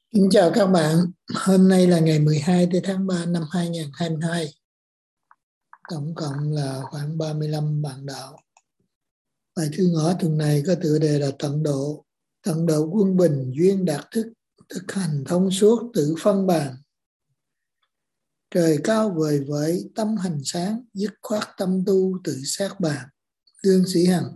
Kính chào các bạn, hôm nay là ngày 12 tháng 3 năm 2022, tổng cộng là khoảng 35 bạn đạo. Bài thư ngõ tuần này có tựa đề là tận độ quân bình duyên đạt thức, thực hành thông suốt tự phân bàn. Trời cao vời vợi tâm hành sáng, dứt khoát tâm tu tự sát bàn. Lương Sĩ Hằng.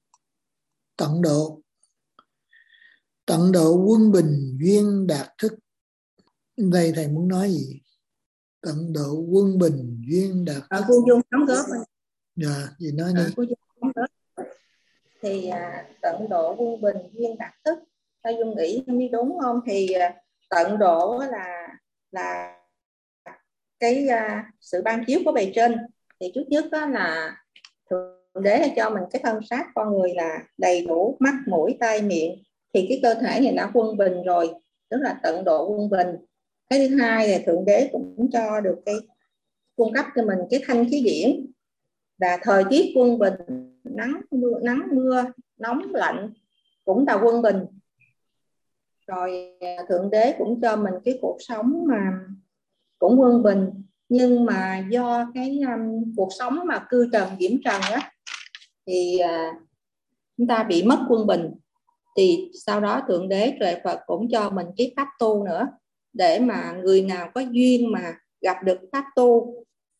Tận độ quân bình duyên đạt thức. Đây thầy muốn nói gì? Tận độ quân bình duyên đạt thức. Cô Dung đóng góp. Dạ, gì nói đi. Cô Dung đóng góp. Thì tận độ quân bình duyên đạt thức, ta Dung nghĩ không biết đúng không? Thì tận độ là cái sự ban chiếu của bề trên. Thì trước nhất đó là Thượng Đế cho mình cái thân xác con người là đầy đủ mắt, mũi, tai, miệng. Thì cái cơ thể này đã quân bình rồi, tức là tận độ quân bình. Cái thứ hai là Thượng Đế cũng cho được cung cấp cho mình cái thanh khí điển, và thời tiết quân bình, nắng mưa, nóng lạnh cũng là quân bình. Rồi Thượng Đế cũng cho mình cái cuộc sống mà cũng quân bình, nhưng mà do cái cuộc sống mà cư trần diễm trần á, thì chúng ta bị mất quân bình. Thì sau đó Thượng Đế trời Phật cũng cho mình cái pháp tu nữa, để mà người nào có duyên mà gặp được pháp tu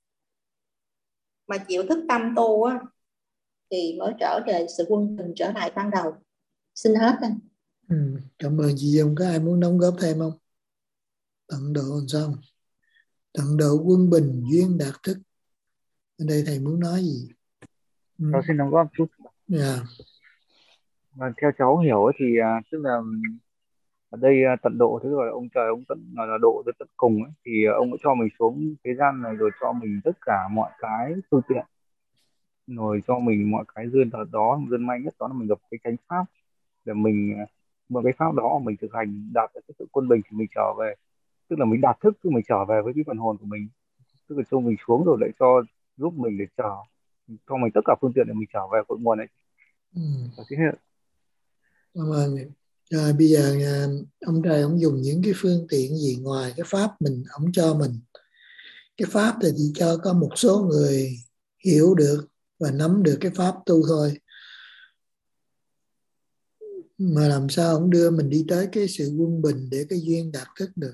mà chịu thức tâm tu á, thì mới trở về sự quân bình trở lại ban đầu. Xin hết anh. Cảm ơn chị Dung. Có ai muốn đóng góp thêm không? Tận độ làm sao? Tận độ quân bình duyên đạt thức. Ở đây thầy muốn nói gì? Cháu xin đóng góp chút. Yeah. Và theo cháu hiểu ấy thì tức là ở đây tận độ, thế rồi ông trời ông tận là độ tới tận cùng ấy, thì ông đã cho mình xuống thế gian này rồi cho mình tất cả mọi cái phương tiện, rồi cho mình mọi cái duyên thật đó. Duyên may nhất đó là mình gặp cái chánh pháp để mình một cái pháp đó mình thực hành đạt được cái sự quân bình thì mình trở về, tức là mình đạt thức, tức mình trở về với cái phần hồn của mình, tức là cho mình xuống rồi lại cho giúp mình để cho mình tất cả phương tiện để mình trở về cội nguồn ấy. Thế hết. Cảm ơn. Rồi bây giờ ông trời ông dùng những cái phương tiện gì ngoài cái pháp ông cho mình. Cái pháp thì chỉ cho có một số người hiểu được và nắm được cái pháp tu thôi. Mà làm sao ông đưa mình đi tới cái sự quân bình để cái duyên đạt thức được?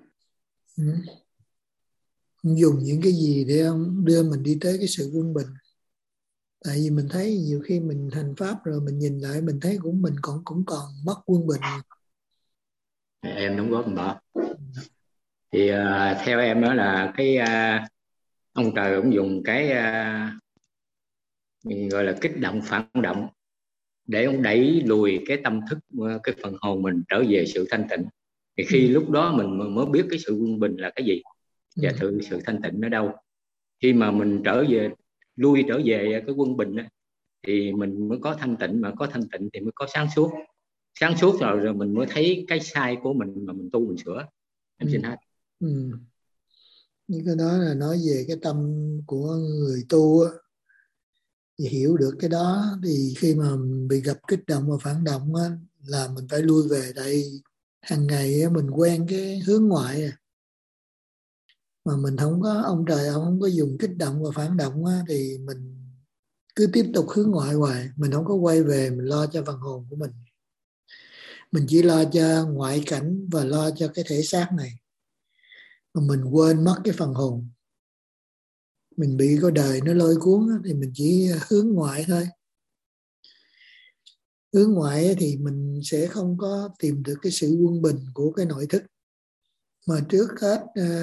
Ông dùng những cái gì để ông đưa mình đi tới cái sự quân bình? Tại vì mình thấy nhiều khi mình hành pháp rồi mình nhìn lại mình thấy mình cũng còn mất quân bình. Em đóng góp một bỏ. Thì theo em đó là cái ông trời cũng dùng cái mình gọi là kích động phản động để ông đẩy lùi cái tâm thức, cái phần hồn mình trở về sự thanh tịnh. Thì khi lúc đó mình mới biết cái sự quân bình là cái gì và sự thanh tịnh ở đâu. Khi mà mình trở về cái quân bình á, thì mình mới có thanh tịnh, mà có thanh tịnh thì mới có sáng suốt rồi mình mới thấy cái sai của mình mà mình tu mình sửa. Em xin hết. Những cái đó là nói về cái tâm của người tu á. Thì hiểu được cái đó thì khi mà bị gặp kích động và phản động á, là mình phải lui về. Tại hàng ngày á, mình quen cái hướng ngoại mà mình không có, ông trời ông không có dùng kích động và phản động á, thì mình cứ tiếp tục hướng ngoại hoài, mình không có quay về mình lo cho phần hồn của mình chỉ lo cho ngoại cảnh và lo cho cái thể xác này, mà mình quên mất cái phần hồn. Mình bị có đời nó lôi cuốn á, thì mình chỉ hướng ngoại thôi. Hướng ngoại thì mình sẽ không có tìm được cái sự quân bình của cái nội thức. Mà trước hết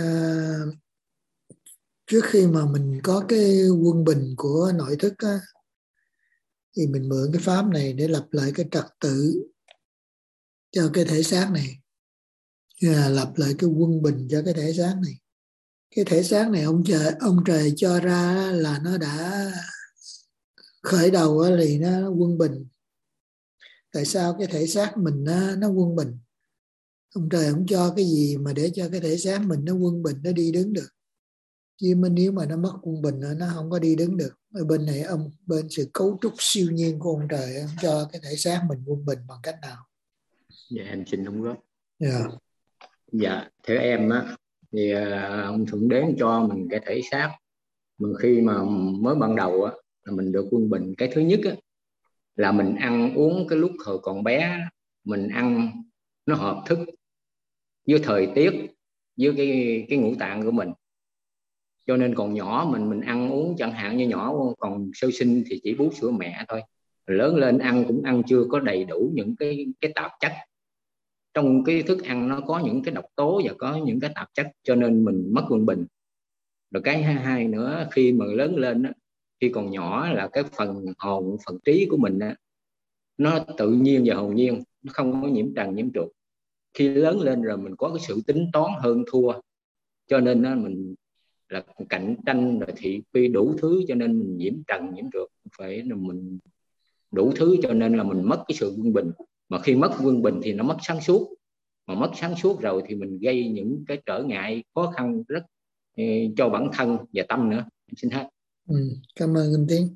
trước khi mà mình có cái quân bình của nội thức á, thì mình mượn cái pháp này để lập lại cái trật tự cho cái thể xác này, lập lại cái quân bình cho cái thể xác này. Cái thể xác này ông trời cho ra là nó đã khởi đầu thì nó quân bình. Tại sao cái thể xác mình nó quân bình? Ông trời không cho cái gì mà để cho cái thể xác mình nó quân bình, nó đi đứng được. Chứ nếu mà nó mất quân bình nó không có đi đứng được. Ở bên này bên sự cấu trúc siêu nhiên của ông trời, ông cho cái thể xác mình quân bình bằng cách nào? Dạ em xin đóng góp. Yeah. Dạ, theo em á thì ông Thượng Đế cho mình cái thể xác, mình khi mà mới ban đầu á là mình được quân bình. Cái thứ nhất á là mình ăn uống cái lúc hồi còn bé, mình ăn nó hợp thức với thời tiết, với cái ngũ tạng của mình. Cho nên còn nhỏ mình ăn uống, chẳng hạn như nhỏ còn sơ sinh thì chỉ bú sữa mẹ thôi, lớn lên ăn cũng ăn chưa có đầy đủ những cái tạp chất trong cái thức ăn, nó có những cái độc tố và có những cái tạp chất, cho nên mình mất quân bình. Rồi cái hai nữa, khi mà lớn lên á, khi còn nhỏ là cái phần hồn, phần trí của mình á, nó tự nhiên và hồn nhiên, nó không có nhiễm trần nhiễm trùng. Khi lớn lên rồi mình có cái sự tính toán hơn thua, cho nên á, mình là cạnh tranh rồi thị phi đủ thứ, cho nên mình nhiễm trần nhiễm trượt, phải là mình đủ thứ, cho nên là mình mất cái sự quân bình. Mà khi mất quân bình thì nó mất sáng suốt, mà mất sáng suốt rồi thì mình gây những cái trở ngại khó khăn rất cho bản thân và tâm nữa. Xin hết. Cảm ơn anh Tiến.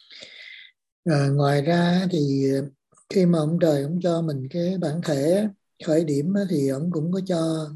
Ngoài ra thì khi mà ông trời ông cho mình cái bản thể khởi điểm thì ông cũng có cho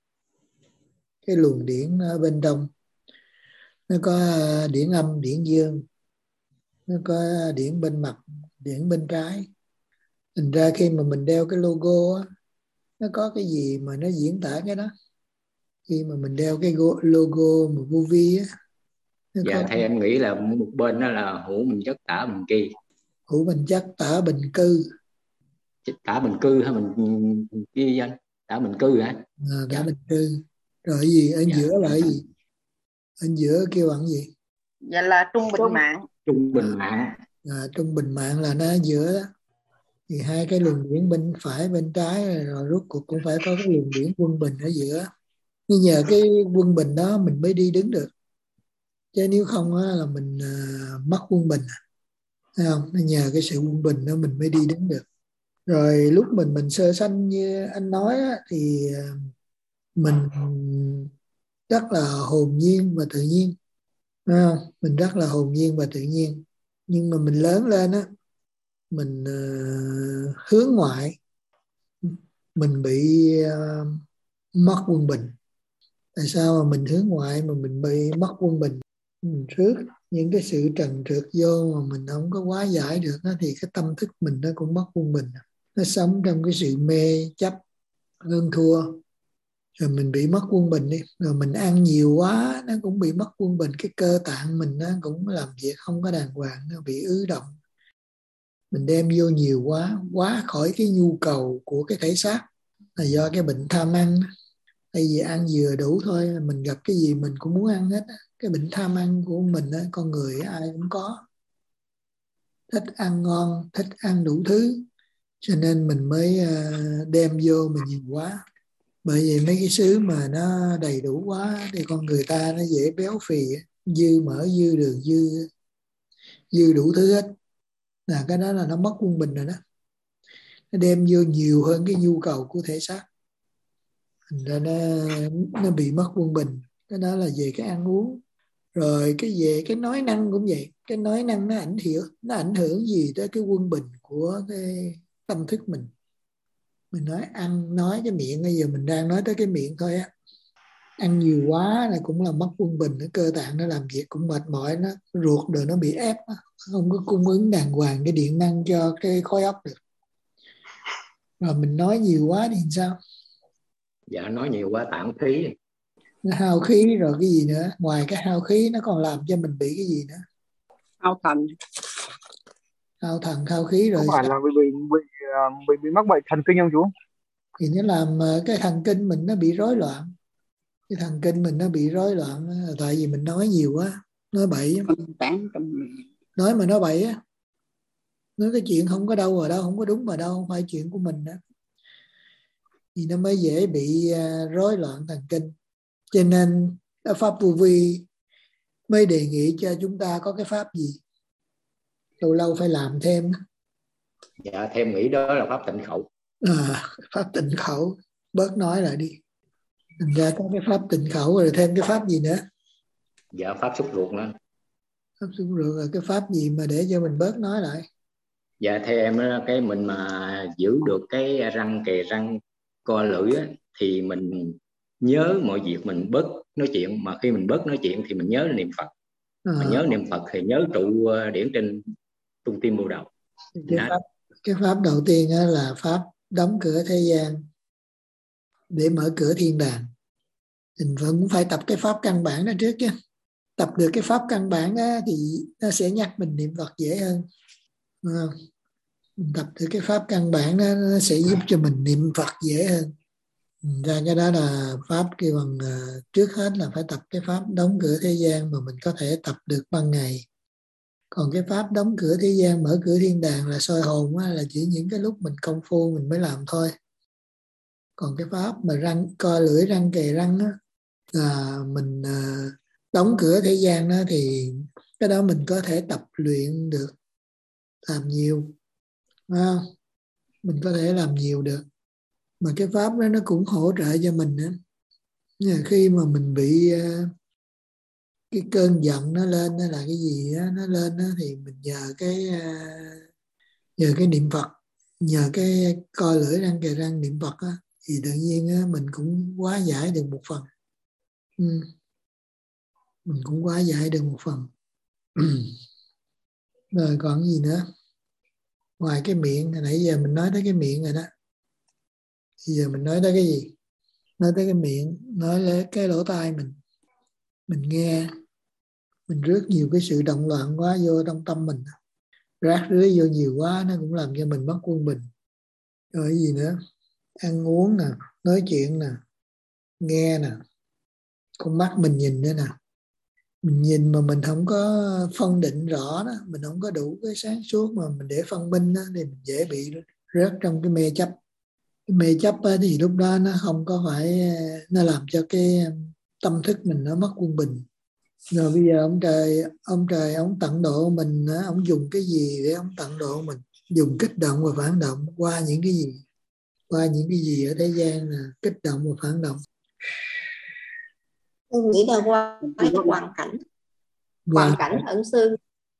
cái luồng điển ở bên trong. Nó có điển âm, điển dương, nó có điển bên mặt, điển bên trái. Thành ra khi mà mình đeo cái logo á, nó có cái gì mà nó diễn tả cái đó. Khi mà mình đeo cái logo mà vô vi á, nó Dạ, có theo em nghĩ là một bên đó là hữu bình chất tả bình kỳ. hữu bình chất tả bình cư. Tả bình cư hay mình ghi anh? Tả bình cư hả? Tả Dạ. bình cư. Rồi cái gì ở Dạ. giữa là cái gì? Ở giữa kêu bằng gì? Vậy là trung bình mạng. Trung bình mạng. Trung bình mạng là nó ở giữa đó. Thì hai cái luồng điển bên phải bên trái rồi rốt cuộc cũng phải có cái luồng điển quân bình ở giữa. Nhưng nhờ cái quân bình đó mình mới đi đứng được, chứ nếu không á, là mình mất quân bình, thấy không? Nên nhờ cái sự quân bình đó mình mới đi đứng được. Rồi lúc mình sơ sanh như anh nói á, thì mình rất là hồn nhiên và tự nhiên, thấy không? Mình rất là hồn nhiên và tự nhiên. Nhưng mà mình lớn lên á, mình hướng ngoại, mình bị mất quân bình. Tại sao mà mình hướng ngoại mà mình bị mất quân bình? Mình rước những cái sự trần trượt vô mà mình không có hóa giải được đó, thì cái tâm thức mình nó cũng mất quân bình. Nó sống trong cái sự mê chấp hơn thua, rồi mình bị mất quân bình đi. Rồi mình ăn nhiều quá nó cũng bị mất quân bình. Cái cơ tạng mình nó cũng làm việc không có đàng hoàng, nó bị ứ động. Mình đem vô nhiều quá khỏi cái nhu cầu của cái thể xác, là do cái bệnh tham ăn. Tại vì ăn vừa đủ thôi, mình gặp cái gì mình cũng muốn ăn hết. Cái bệnh tham ăn của mình, con người ai cũng có, thích ăn ngon, thích ăn đủ thứ, cho nên mình mới đem vô mình nhiều quá. Bởi vì mấy cái xứ mà nó đầy đủ quá thì con người ta nó dễ béo phì, dư mỡ, dư đường, dư đủ thứ hết. Là cái đó là nó mất quân bình rồi đó. Nó đem vô nhiều hơn cái nhu cầu của thể xác, thành ra nó bị mất quân bình. Cái đó là về cái ăn uống. Rồi cái về cái nói năng cũng vậy. Cái nói năng nó ảnh hưởng gì tới cái quân bình của cái tâm thức mình. Mình nói cái miệng, bây giờ mình đang nói tới cái miệng thôi á. Ăn nhiều quá là cũng là mất quân bình. Cái cơ tạng nó làm việc cũng mệt mỏi, nó ruột rồi nó bị ép, không có cung ứng đàng hoàng cái điện năng cho cái khối óc được. Rồi mình nói nhiều quá thì sao? Dạ, nói nhiều quá tạng khí. Nó hao khí. Rồi cái gì nữa? Ngoài cái hao khí nó còn làm cho mình bị cái gì nữa? Hao thần. Hao thần, hao khí. Có Rồi phải là bị mắc bệnh thần kinh không chú? thì nó làm cái thần kinh mình nó bị rối loạn. Cái thần kinh mình nó bị rối loạn tại vì mình nói nhiều quá, nói bậy. Nói mà nói bậy á, nói cái chuyện không có đâu ở đâu, không có đúng ở đâu, không phải chuyện của mình đó, thì nó mới dễ bị rối loạn thần kinh. Cho nên Pháp Vô Vi mới đề nghị cho chúng ta có cái pháp gì lâu lâu phải làm thêm. Dạ, theo em nghĩ đó là pháp tịnh khẩu. Pháp tịnh khẩu, bớt nói lại đi. Thành ra có cái pháp tịnh khẩu, rồi thêm cái pháp gì nữa? Dạ, pháp xúc ruột nữa. Pháp xúc ruột là cái pháp gì mà để cho mình bớt nói lại? Dạ, theo em cái mình mà giữ được cái răng, kề răng co lưỡi á, thì mình nhớ mọi việc, mình bớt nói chuyện. Mà khi mình bớt nói chuyện thì mình nhớ niệm Phật. Mà nhớ niệm Phật thì nhớ trụ điển trên trung tim bộ đầu. Cái pháp đầu tiên là pháp đóng cửa thế gian để mở cửa thiên đàng. Mình vẫn phải tập cái pháp căn bản đó trước chứ. Tập được cái pháp căn bản đó thì nó sẽ nhắc mình niệm Phật dễ hơn. Đúng không? Mình tập được cái pháp căn bản đó, nó sẽ giúp cho mình niệm Phật dễ hơn. Ra cái đó là pháp kêu bằng trước hết là phải tập cái pháp đóng cửa thế gian mà mình có thể tập được ban ngày. Còn cái pháp đóng cửa thế gian mở cửa thiên đàng là soi hồn á, là chỉ những cái lúc mình công phu mình mới làm thôi. Còn cái pháp mà răng co lưỡi răng kề răng á, là mình đóng cửa thế gian đó, thì cái đó mình có thể tập luyện được, làm nhiều, phải không? Mình có thể làm nhiều được. Mà cái pháp đó nó cũng hỗ trợ cho mình nữa. Khi mà mình bị cái cơn giận nó lên hay là cái gì đó, nó lên đó, thì mình nhờ cái niệm Phật, nhờ cái coi lưỡi răng kề răng niệm Phật đó, thì tự nhiên mình cũng hóa giải được một phần. Mình cũng hóa giải được một phần. Rồi còn gì nữa? Ngoài cái miệng, nãy giờ mình nói tới cái miệng rồi đó. Bây giờ mình nói tới cái gì? Nói tới cái miệng, nói tới cái lỗ tai mình nghe, mình rước nhiều cái sự động loạn quá vô trong tâm mình, rác rưới vô nhiều quá nó cũng làm cho mình mất quân bình. Rồi cái gì nữa? Ăn uống nè, nói chuyện nè, nghe nè, con mắt mình nhìn nữa nè. Mình nhìn mà mình không có phân định rõ đó, mình không có đủ cái sáng suốt mà mình để phân minh đó, thì mình dễ bị rớt trong cái mê chấp. Cái mê chấp thì lúc đó nó không có phải, nó làm cho cái tâm thức mình nó mất quân bình. Rồi bây giờ ông trời ông tận độ mình, ông dùng cái gì để ông tận độ mình? Dùng kích động và phản động qua những cái gì? Qua những cái gì ở thế gian là kích động và phản động? Tôi nghĩ là qua cái hoàn cảnh ẩn sư.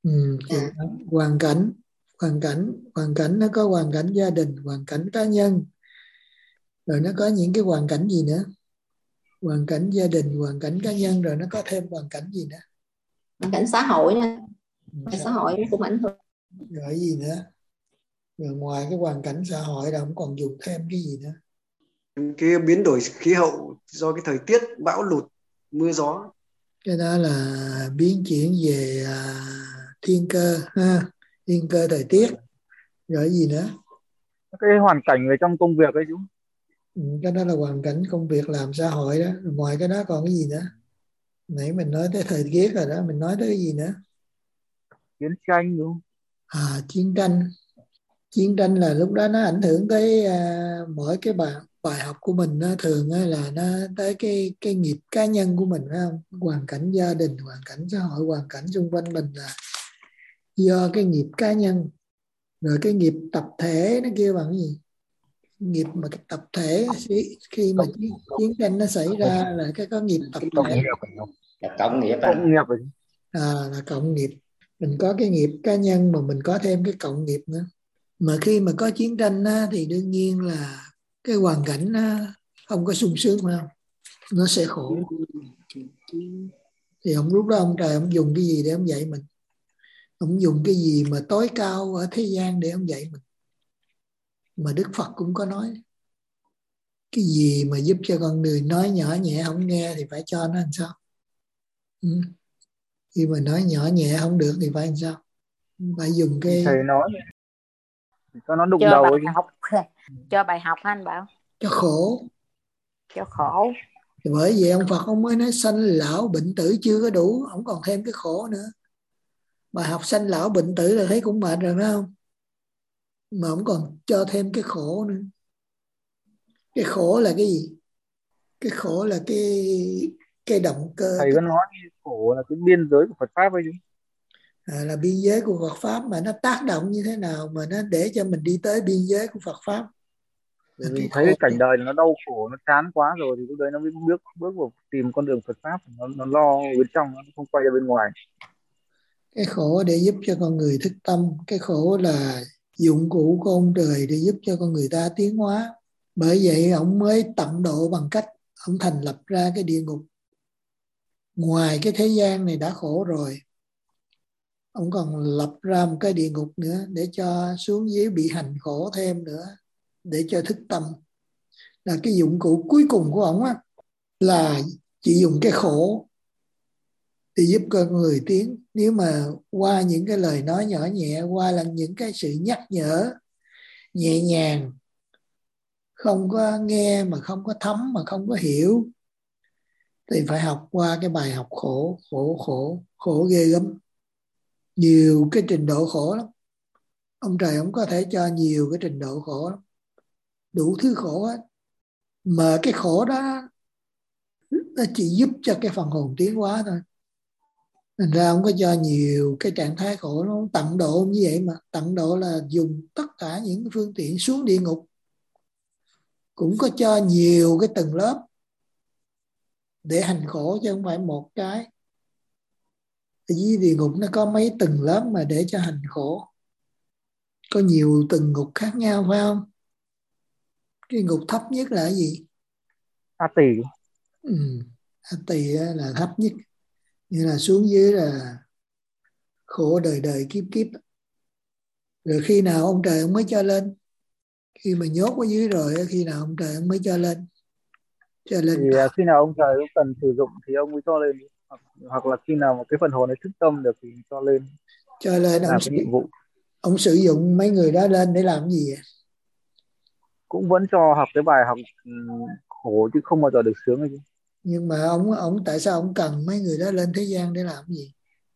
Hoàn cảnh nó có hoàn cảnh gia đình, hoàn cảnh cá nhân, rồi nó có những cái hoàn cảnh gì nữa? Hoàn cảnh gia đình, hoàn cảnh cá nhân, rồi nó có thêm hoàn cảnh gì nữa? Hoàn cảnh xã hội nữa. Xã hội nó cũng ảnh hưởng. Rồi gì nữa? Rồi ngoài cái hoàn cảnh xã hội là ông còn dùng thêm cái gì nữa? Cái biến đổi khí hậu do cái thời tiết bão lụt, mưa gió. Cái đó là biến chuyển về thiên cơ ha, thiên cơ thời tiết. Rồi gì nữa? Cái hoàn cảnh về trong công việc ấy chú. Cái đó là hoàn cảnh công việc làm xã hội đó. Rồi ngoài cái đó còn cái gì nữa? Nãy mình nói tới thời tiết rồi đó, mình nói tới cái gì nữa? Chiến tranh đúng không? Chiến tranh là lúc đó nó ảnh hưởng tới mỗi cái bài học của mình. Nó thường là nó tới cái nghiệp cá nhân của mình, phải không? Hoàn cảnh gia đình, hoàn cảnh xã hội, hoàn cảnh xung quanh mình là do cái nghiệp cá nhân. Rồi cái nghiệp tập thể nó kêu bằng cái gì? Nghiệp mà cái tập thể, khi mà chiến tranh nó xảy ra là cái có nghiệp tập thể. Cộng nghiệp Là cộng nghiệp. Mình có cái nghiệp cá nhân mà mình có thêm cái cộng nghiệp nữa. Mà khi mà có chiến tranh thì đương nhiên là cái hoàn cảnh không có sung sướng, phải không? Nó sẽ khổ. Thì lúc đó ông trời ông dùng cái gì để ông dạy mình? Ông dùng cái gì mà tối cao ở thế gian để ông dạy mình? Mà Đức Phật cũng có nói, cái gì mà giúp cho con người nói nhỏ nhẹ không nghe thì phải cho nó làm sao? Khi mà nói nhỏ nhẹ không được thì phải làm sao? Phải dùng cái... Thầy nói cho nó đụng cho đầu bài ấy. học. Cho bài học anh Bảo. Cho khổ. Cho khổ. Thì bởi vì ông Phật ông mới nói sanh lão bệnh tử chưa có đủ, ông còn thêm cái khổ nữa. Bài học sanh lão bệnh tử là thấy cũng mệt rồi, phải không? Mà ông còn cho thêm cái khổ nữa. Cái khổ là cái gì? Cái khổ là cái động cơ. Thầy có nói khổ là cái biên giới của Phật pháp ấy chứ. Là biên giới của Phật pháp, mà nó tác động như thế nào mà nó để cho mình đi tới biên giới của Phật pháp? Vì thấy cái cảnh đời nó đau khổ, nó chán quá rồi thì lúc đấy nó mới bước vào tìm con đường Phật pháp, nó lo bên trong, nó không quay ra bên ngoài. Cái khổ để giúp cho con người thức tâm, cái khổ là dụng cụ của ông trời để giúp cho con người ta tiến hóa. Bởi vậy ông mới tận độ bằng cách ông thành lập ra cái địa ngục. Ngoài cái thế gian này đã khổ rồi, ông còn lập ra một cái địa ngục nữa để cho xuống dưới bị hành khổ thêm nữa, để cho thức tâm. Là cái dụng cụ cuối cùng của ông á, là chỉ dùng cái khổ để giúp con người tiến. Nếu mà qua những cái lời nói nhỏ nhẹ, qua là những cái sự nhắc nhở nhẹ nhàng, không có nghe mà không có thấm, mà không có hiểu, thì phải học qua cái bài học khổ. Khổ ghê gớm, nhiều cái trình độ khổ lắm. Ông trời ông có thể cho nhiều cái trình độ khổ lắm, đủ thứ khổ hết. Mà cái khổ đó nó chỉ giúp cho cái phần hồn tiến hóa thôi. Thành ra ông có cho nhiều cái trạng thái khổ, nó tận độ như vậy. Mà tận độ là dùng tất cả những phương tiện xuống địa ngục, cũng có cho nhiều cái tầng lớp để hành khổ, chứ không phải một cái. Ở dưới địa ngục nó có mấy tầng lớp mà để cho hành khổ, có nhiều tầng ngục khác nhau, phải không? Cái ngục thấp nhất là cái gì? A tỳ. A tỳ là thấp nhất, như là xuống dưới là khổ đời đời kiếp kiếp. Rồi khi nào ông trời ông mới cho lên? Khi mà nhốt ở dưới rồi, khi nào ông trời ông mới cho lên? Cho Thì lên khi nào ông trời ông cần sử dụng thì ông mới cho lên, hoặc là khi nào mà cái phần hồn ấy thức tâm được thì cho lên cho lên làm cái nhiệm vụ. ông sử dụng mấy người đó lên để làm gì vậy? Cũng vẫn cho học cái bài học khổ chứ không bao giờ được sướng ấy chứ. Nhưng mà ông tại sao ông cần mấy người đó lên thế gian để làm gì?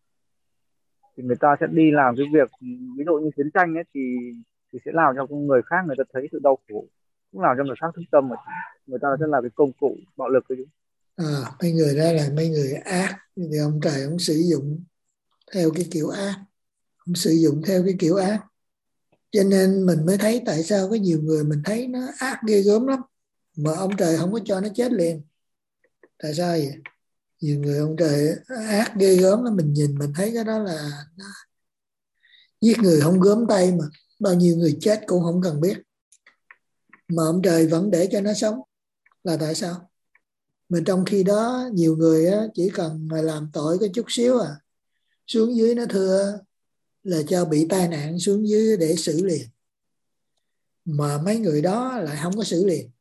Thì người ta sẽ đi làm cái việc ví dụ như chiến tranh ấy, thì sẽ làm cho người khác người ta thấy sự đau khổ, cũng làm cho người khác thức tâm, mà người ta sẽ là cái công cụ bạo lực ấy chứ. Mấy người đó là mấy người ác, thì ông trời ông sử dụng theo cái kiểu ác, ông sử dụng theo cái kiểu ác. Cho nên mình mới thấy tại sao có nhiều người mình thấy nó ác ghê gớm lắm, mà ông trời không có cho nó chết liền. Tại sao vậy? Nhiều người ông trời ác ghê gớm lắm, mình nhìn mình thấy cái đó là nó giết người không gớm tay, mà bao nhiêu người chết cũng không cần biết, mà ông trời vẫn để cho nó sống. Là tại sao? Mà trong khi đó nhiều người chỉ cần mà làm tội có chút xíu xuống dưới nó thưa là cho bị tai nạn xuống dưới để xử liền, mà mấy người đó lại không có xử liền.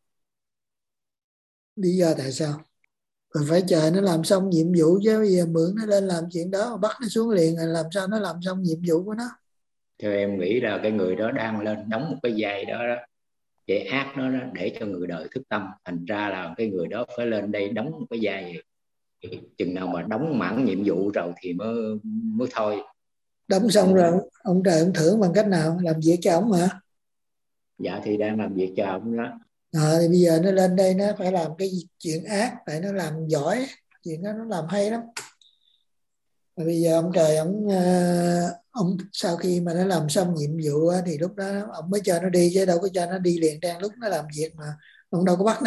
Lý do tại sao? Rồi phải chờ nó làm xong nhiệm vụ chứ, bây giờ mượn nó lên làm chuyện đó bắt nó xuống liền, là làm sao nó làm xong nhiệm vụ của nó? Theo em nghĩ là cái người đó đang lên đóng một cái vai đó, vậy ác đó, để cho người đời thức tâm, thành ra là cái người đó phải lên đây đóng một cái vai vậy. Chừng nào mà đóng mãn nhiệm vụ rồi thì mới thôi. Đóng xong rồi ông trời ông thưởng bằng cách nào? Làm việc cho ông hả? Dạ thì đang làm việc cho ông đó. Thì bây giờ nó lên đây nó phải làm cái chuyện ác, tại nó làm giỏi chuyện đó, nó làm hay lắm. Và bây giờ ông trời ông sau khi mà nó làm xong nhiệm vụ thì lúc đó ông mới cho nó đi, chứ đâu có cho nó đi liền đang lúc nó làm việc mà. Ông đâu có bắt nó.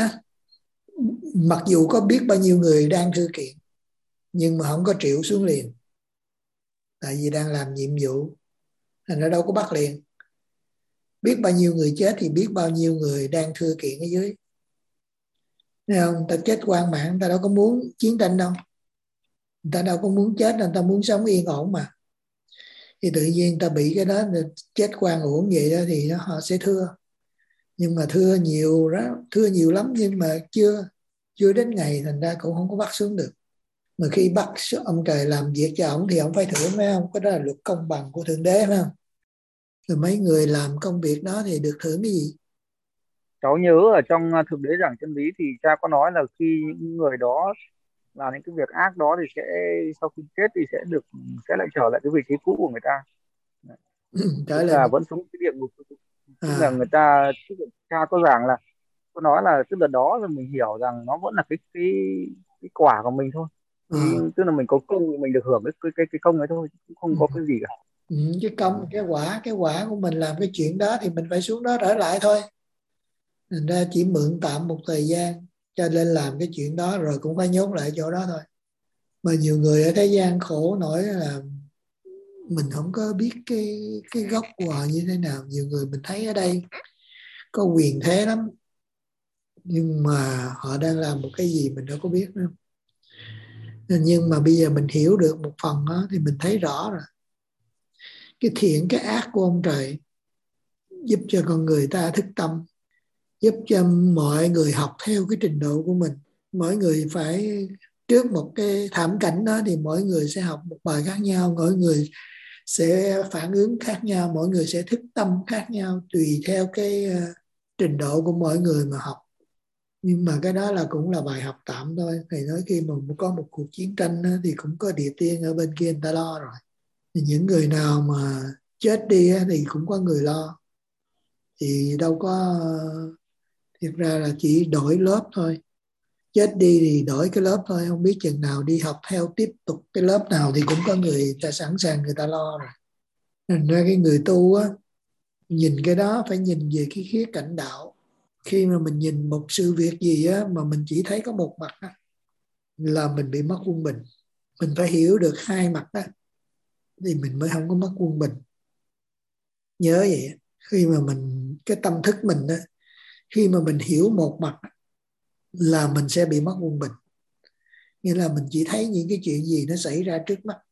Mặc dù có biết bao nhiêu người đang thư kiện, nhưng mà không có triệu xuống liền, tại vì đang làm nhiệm vụ nên nó đâu có bắt liền. Biết bao nhiêu người chết thì biết bao nhiêu người đang thư kiện ở dưới. Thấy không? Người ta chết quan mạng, người ta đâu có muốn chiến tranh đâu, người ta đâu có muốn chết, người ta muốn sống yên ổn mà. Thì tự nhiên người ta bị cái đó chết quan uổng vậy đó, thì họ sẽ thưa. Nhưng mà thưa nhiều đó, thưa nhiều lắm, nhưng mà chưa đến ngày, thành ra cũng không có bắt xuống được. Mà khi bắt ông trời làm việc cho ông thì ông phải thưởng, phải không? Cái đó là luật công bằng của Thượng Đế, phải không? Rồi mấy người làm công việc đó thì được thưởng cái gì? Cháu nhớ ở trong Thượng Đế giảng chân lý thì cha có nói là khi những người đó làm những cái việc ác đó thì sẽ sau khi chết thì sẽ lại trở lại cái vị trí cũ của người ta, Trở tức lại là vẫn sống cái địa ngục. Tức là à, người ta, tức là cha có giảng là, có nói là tức là đó rồi mình hiểu rằng nó vẫn là cái quả của mình thôi. à, Tức là mình có công thì mình được hưởng cái công ấy thôi, cũng không có cái gì cả. cái công cái quả của mình làm cái chuyện đó thì mình phải xuống đó trở lại thôi. Thành ra chỉ mượn tạm một thời gian cho nên làm cái chuyện đó rồi cũng phải nhốt lại chỗ đó thôi. Mà nhiều người ở thế gian khổ nổi là mình không có biết cái gốc của họ như thế nào. Nhiều người mình thấy ở đây có quyền thế lắm, nhưng mà họ đang làm một cái gì mình đâu có biết nữa. Nhưng mà bây giờ mình hiểu được một phần đó, thì mình thấy rõ rồi. Cái thiện cái ác của ông trời giúp cho con người ta thức tâm, giúp cho mọi người học theo cái trình độ của mình. Mỗi người phải, trước một cái thảm cảnh đó thì mỗi người sẽ học một bài khác nhau, mỗi người sẽ phản ứng khác nhau, mỗi người sẽ thức tâm khác nhau, tùy theo cái trình độ của mỗi người mà học. Nhưng mà cái đó là cũng là bài học tạm thôi. Thầy nói khi mà có một cuộc chiến tranh đó, thì cũng có địa tiên ở bên kia người ta lo rồi. Thì những người nào mà chết đi thì cũng có người lo. Thì đâu có, thiệt ra là chỉ đổi lớp thôi. Chết đi thì đổi cái lớp thôi, không biết chừng nào đi học theo tiếp tục cái lớp nào thì cũng có người ta sẵn sàng người ta lo rồi. Nên ra cái người tu á, nhìn cái đó phải nhìn về cái khía cạnh đạo. Khi mà mình nhìn một sự việc gì á mà mình chỉ thấy có một mặt á, là mình bị mất quân bình. Mình phải hiểu được hai mặt đó thì mình mới không có mất quân bình. Nhớ vậy, khi mà mình, cái tâm thức mình á, khi mà mình hiểu một mặt là mình sẽ bị mất quân bình. Nghĩa là mình chỉ thấy những cái chuyện gì nó xảy ra trước mắt,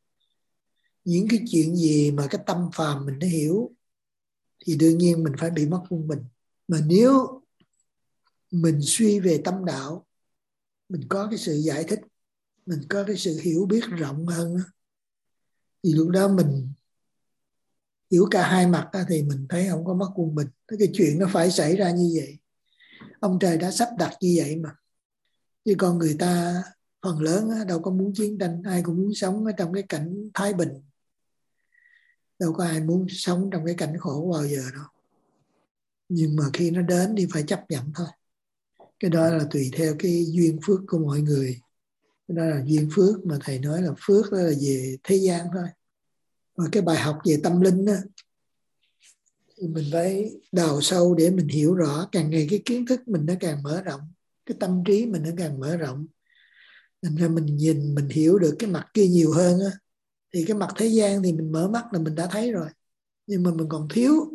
những cái chuyện gì mà cái tâm phàm mình nó hiểu, thì đương nhiên mình phải bị mất quân bình. Mà nếu mình suy về tâm đạo, mình có cái sự giải thích, mình có cái sự hiểu biết rộng hơn, thì lúc đó mình hiểu cả hai mặt thì mình thấy không có mất quân bình. Cái chuyện nó phải xảy ra như vậy, ông trời đã sắp đặt như vậy mà. Chứ con người ta phần lớn đâu có muốn chiến tranh, ai cũng muốn sống ở trong cái cảnh thái bình, đâu có ai muốn sống trong cái cảnh khổ bao giờ đâu. Nhưng mà khi nó đến thì phải chấp nhận thôi. Cái đó là tùy theo cái duyên phước của mọi người. Cái đó là duyên phước, mà thầy nói là phước đó là về thế gian thôi. Và cái bài học về tâm linh đó, thì mình phải đào sâu để mình hiểu rõ. Càng ngày cái kiến thức mình nó càng mở rộng, cái tâm trí mình nó càng mở rộng, thành ra mình nhìn, mình hiểu được cái mặt kia nhiều hơn á. Thì cái mặt thế gian thì mình mở mắt là mình đã thấy rồi, nhưng mà mình còn thiếu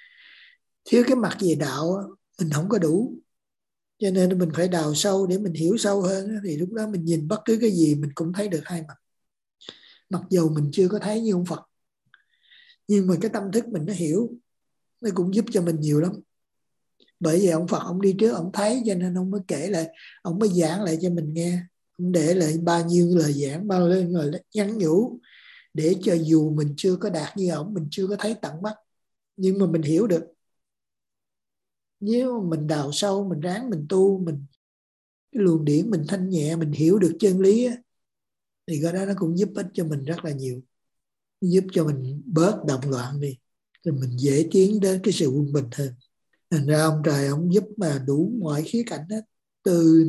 cái mặt về đạo á, mình không có đủ. Cho nên mình phải đào sâu để mình hiểu sâu hơn á. Thì lúc đó mình nhìn bất cứ cái gì mình cũng thấy được hai mặt. Mặc dù mình chưa có thấy như ông Phật, nhưng mà cái tâm thức mình nó hiểu, nó cũng giúp cho mình nhiều lắm. Bởi vì ông Phật ông đi trước ông thấy, cho nên ông mới kể lại, ông mới giảng lại cho mình nghe. Ông để lại bao nhiêu lời giảng, bao nhiêu lời nhắn nhủ, để cho dù mình chưa có đạt như ông, mình chưa có thấy tận mắt, nhưng mà mình hiểu được. Nếu mình đào sâu, mình ráng mình tu, mình cái luồng điển mình thanh nhẹ, mình hiểu được chân lý á, thì cái đó nó cũng giúp ích cho mình rất là nhiều. Giúp cho mình bớt động loạn đi, rồi mình dễ tiến đến cái sự quân bình hơn. Thành ra ông trời ông giúp mà đủ mọi khía cạnh hết, từ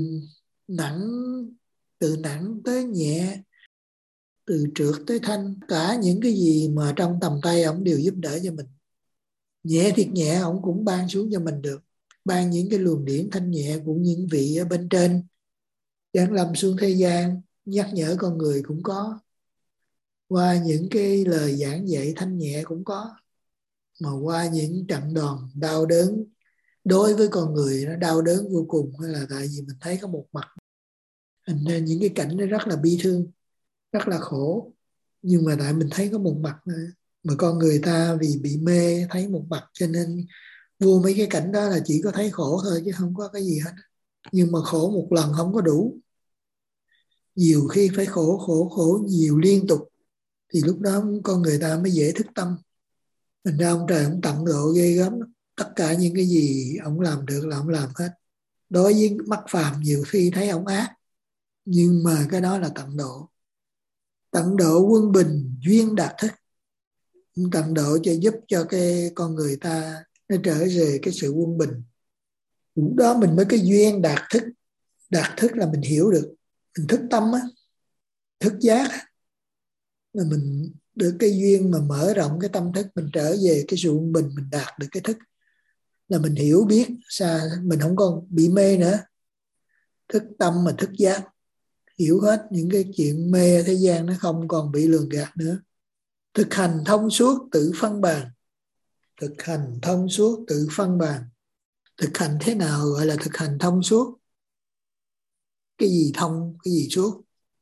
nặng tới nhẹ, từ trượt tới thanh, cả những cái gì mà trong tầm tay ông đều giúp đỡ cho mình. Nhẹ thiệt nhẹ ông cũng ban xuống cho mình được, ban những cái luồng điển thanh nhẹ của những vị ở bên trên giáng lâm xuống thế gian, nhắc nhở con người cũng có, qua những cái lời giảng dạy thanh nhẹ cũng có, mà qua những trận đòn đau đớn đối với con người nó đau đớn vô cùng, là tại vì mình thấy có một mặt. Nên những cái cảnh nó rất là bi thương, rất là khổ, nhưng mà tại mình thấy có một mặt nữa. Mà con người ta vì bị mê thấy một mặt, cho nên vô mấy cái cảnh đó là chỉ có thấy khổ thôi, chứ không có cái gì hết. Nhưng mà khổ một lần không có đủ, nhiều khi phải khổ nhiều liên tục, thì lúc đó con người ta mới dễ thức tâm. Thành ra ông trời ông tận độ ghê gớm. Tất cả những cái gì ông làm được là ông làm hết. Đối với mắt phàm nhiều khi thấy ông ác, nhưng mà cái đó là tận độ. Tận độ quân bình duyên đạt thức. Tận độ cho giúp cho cái con người ta nó trở về cái sự quân bình. Lúc đó mình mới cái duyên đạt thức. Đạt thức là mình hiểu được, mình thức tâm á, thức giác á, là mình được cái duyên mà mở rộng cái tâm thức, mình trở về cái sự quân bình, mình đạt được cái thức, là mình hiểu biết sao mình không còn bị mê nữa. Thức tâm mà thức giác, hiểu hết những cái chuyện mê thế gian, nó không còn bị lường gạt nữa. Thực hành thông suốt tự phân bàn. Thực hành thông suốt tự phân bàn. Thực hành thế nào gọi là thực hành thông suốt? Cái gì thông, cái gì suốt?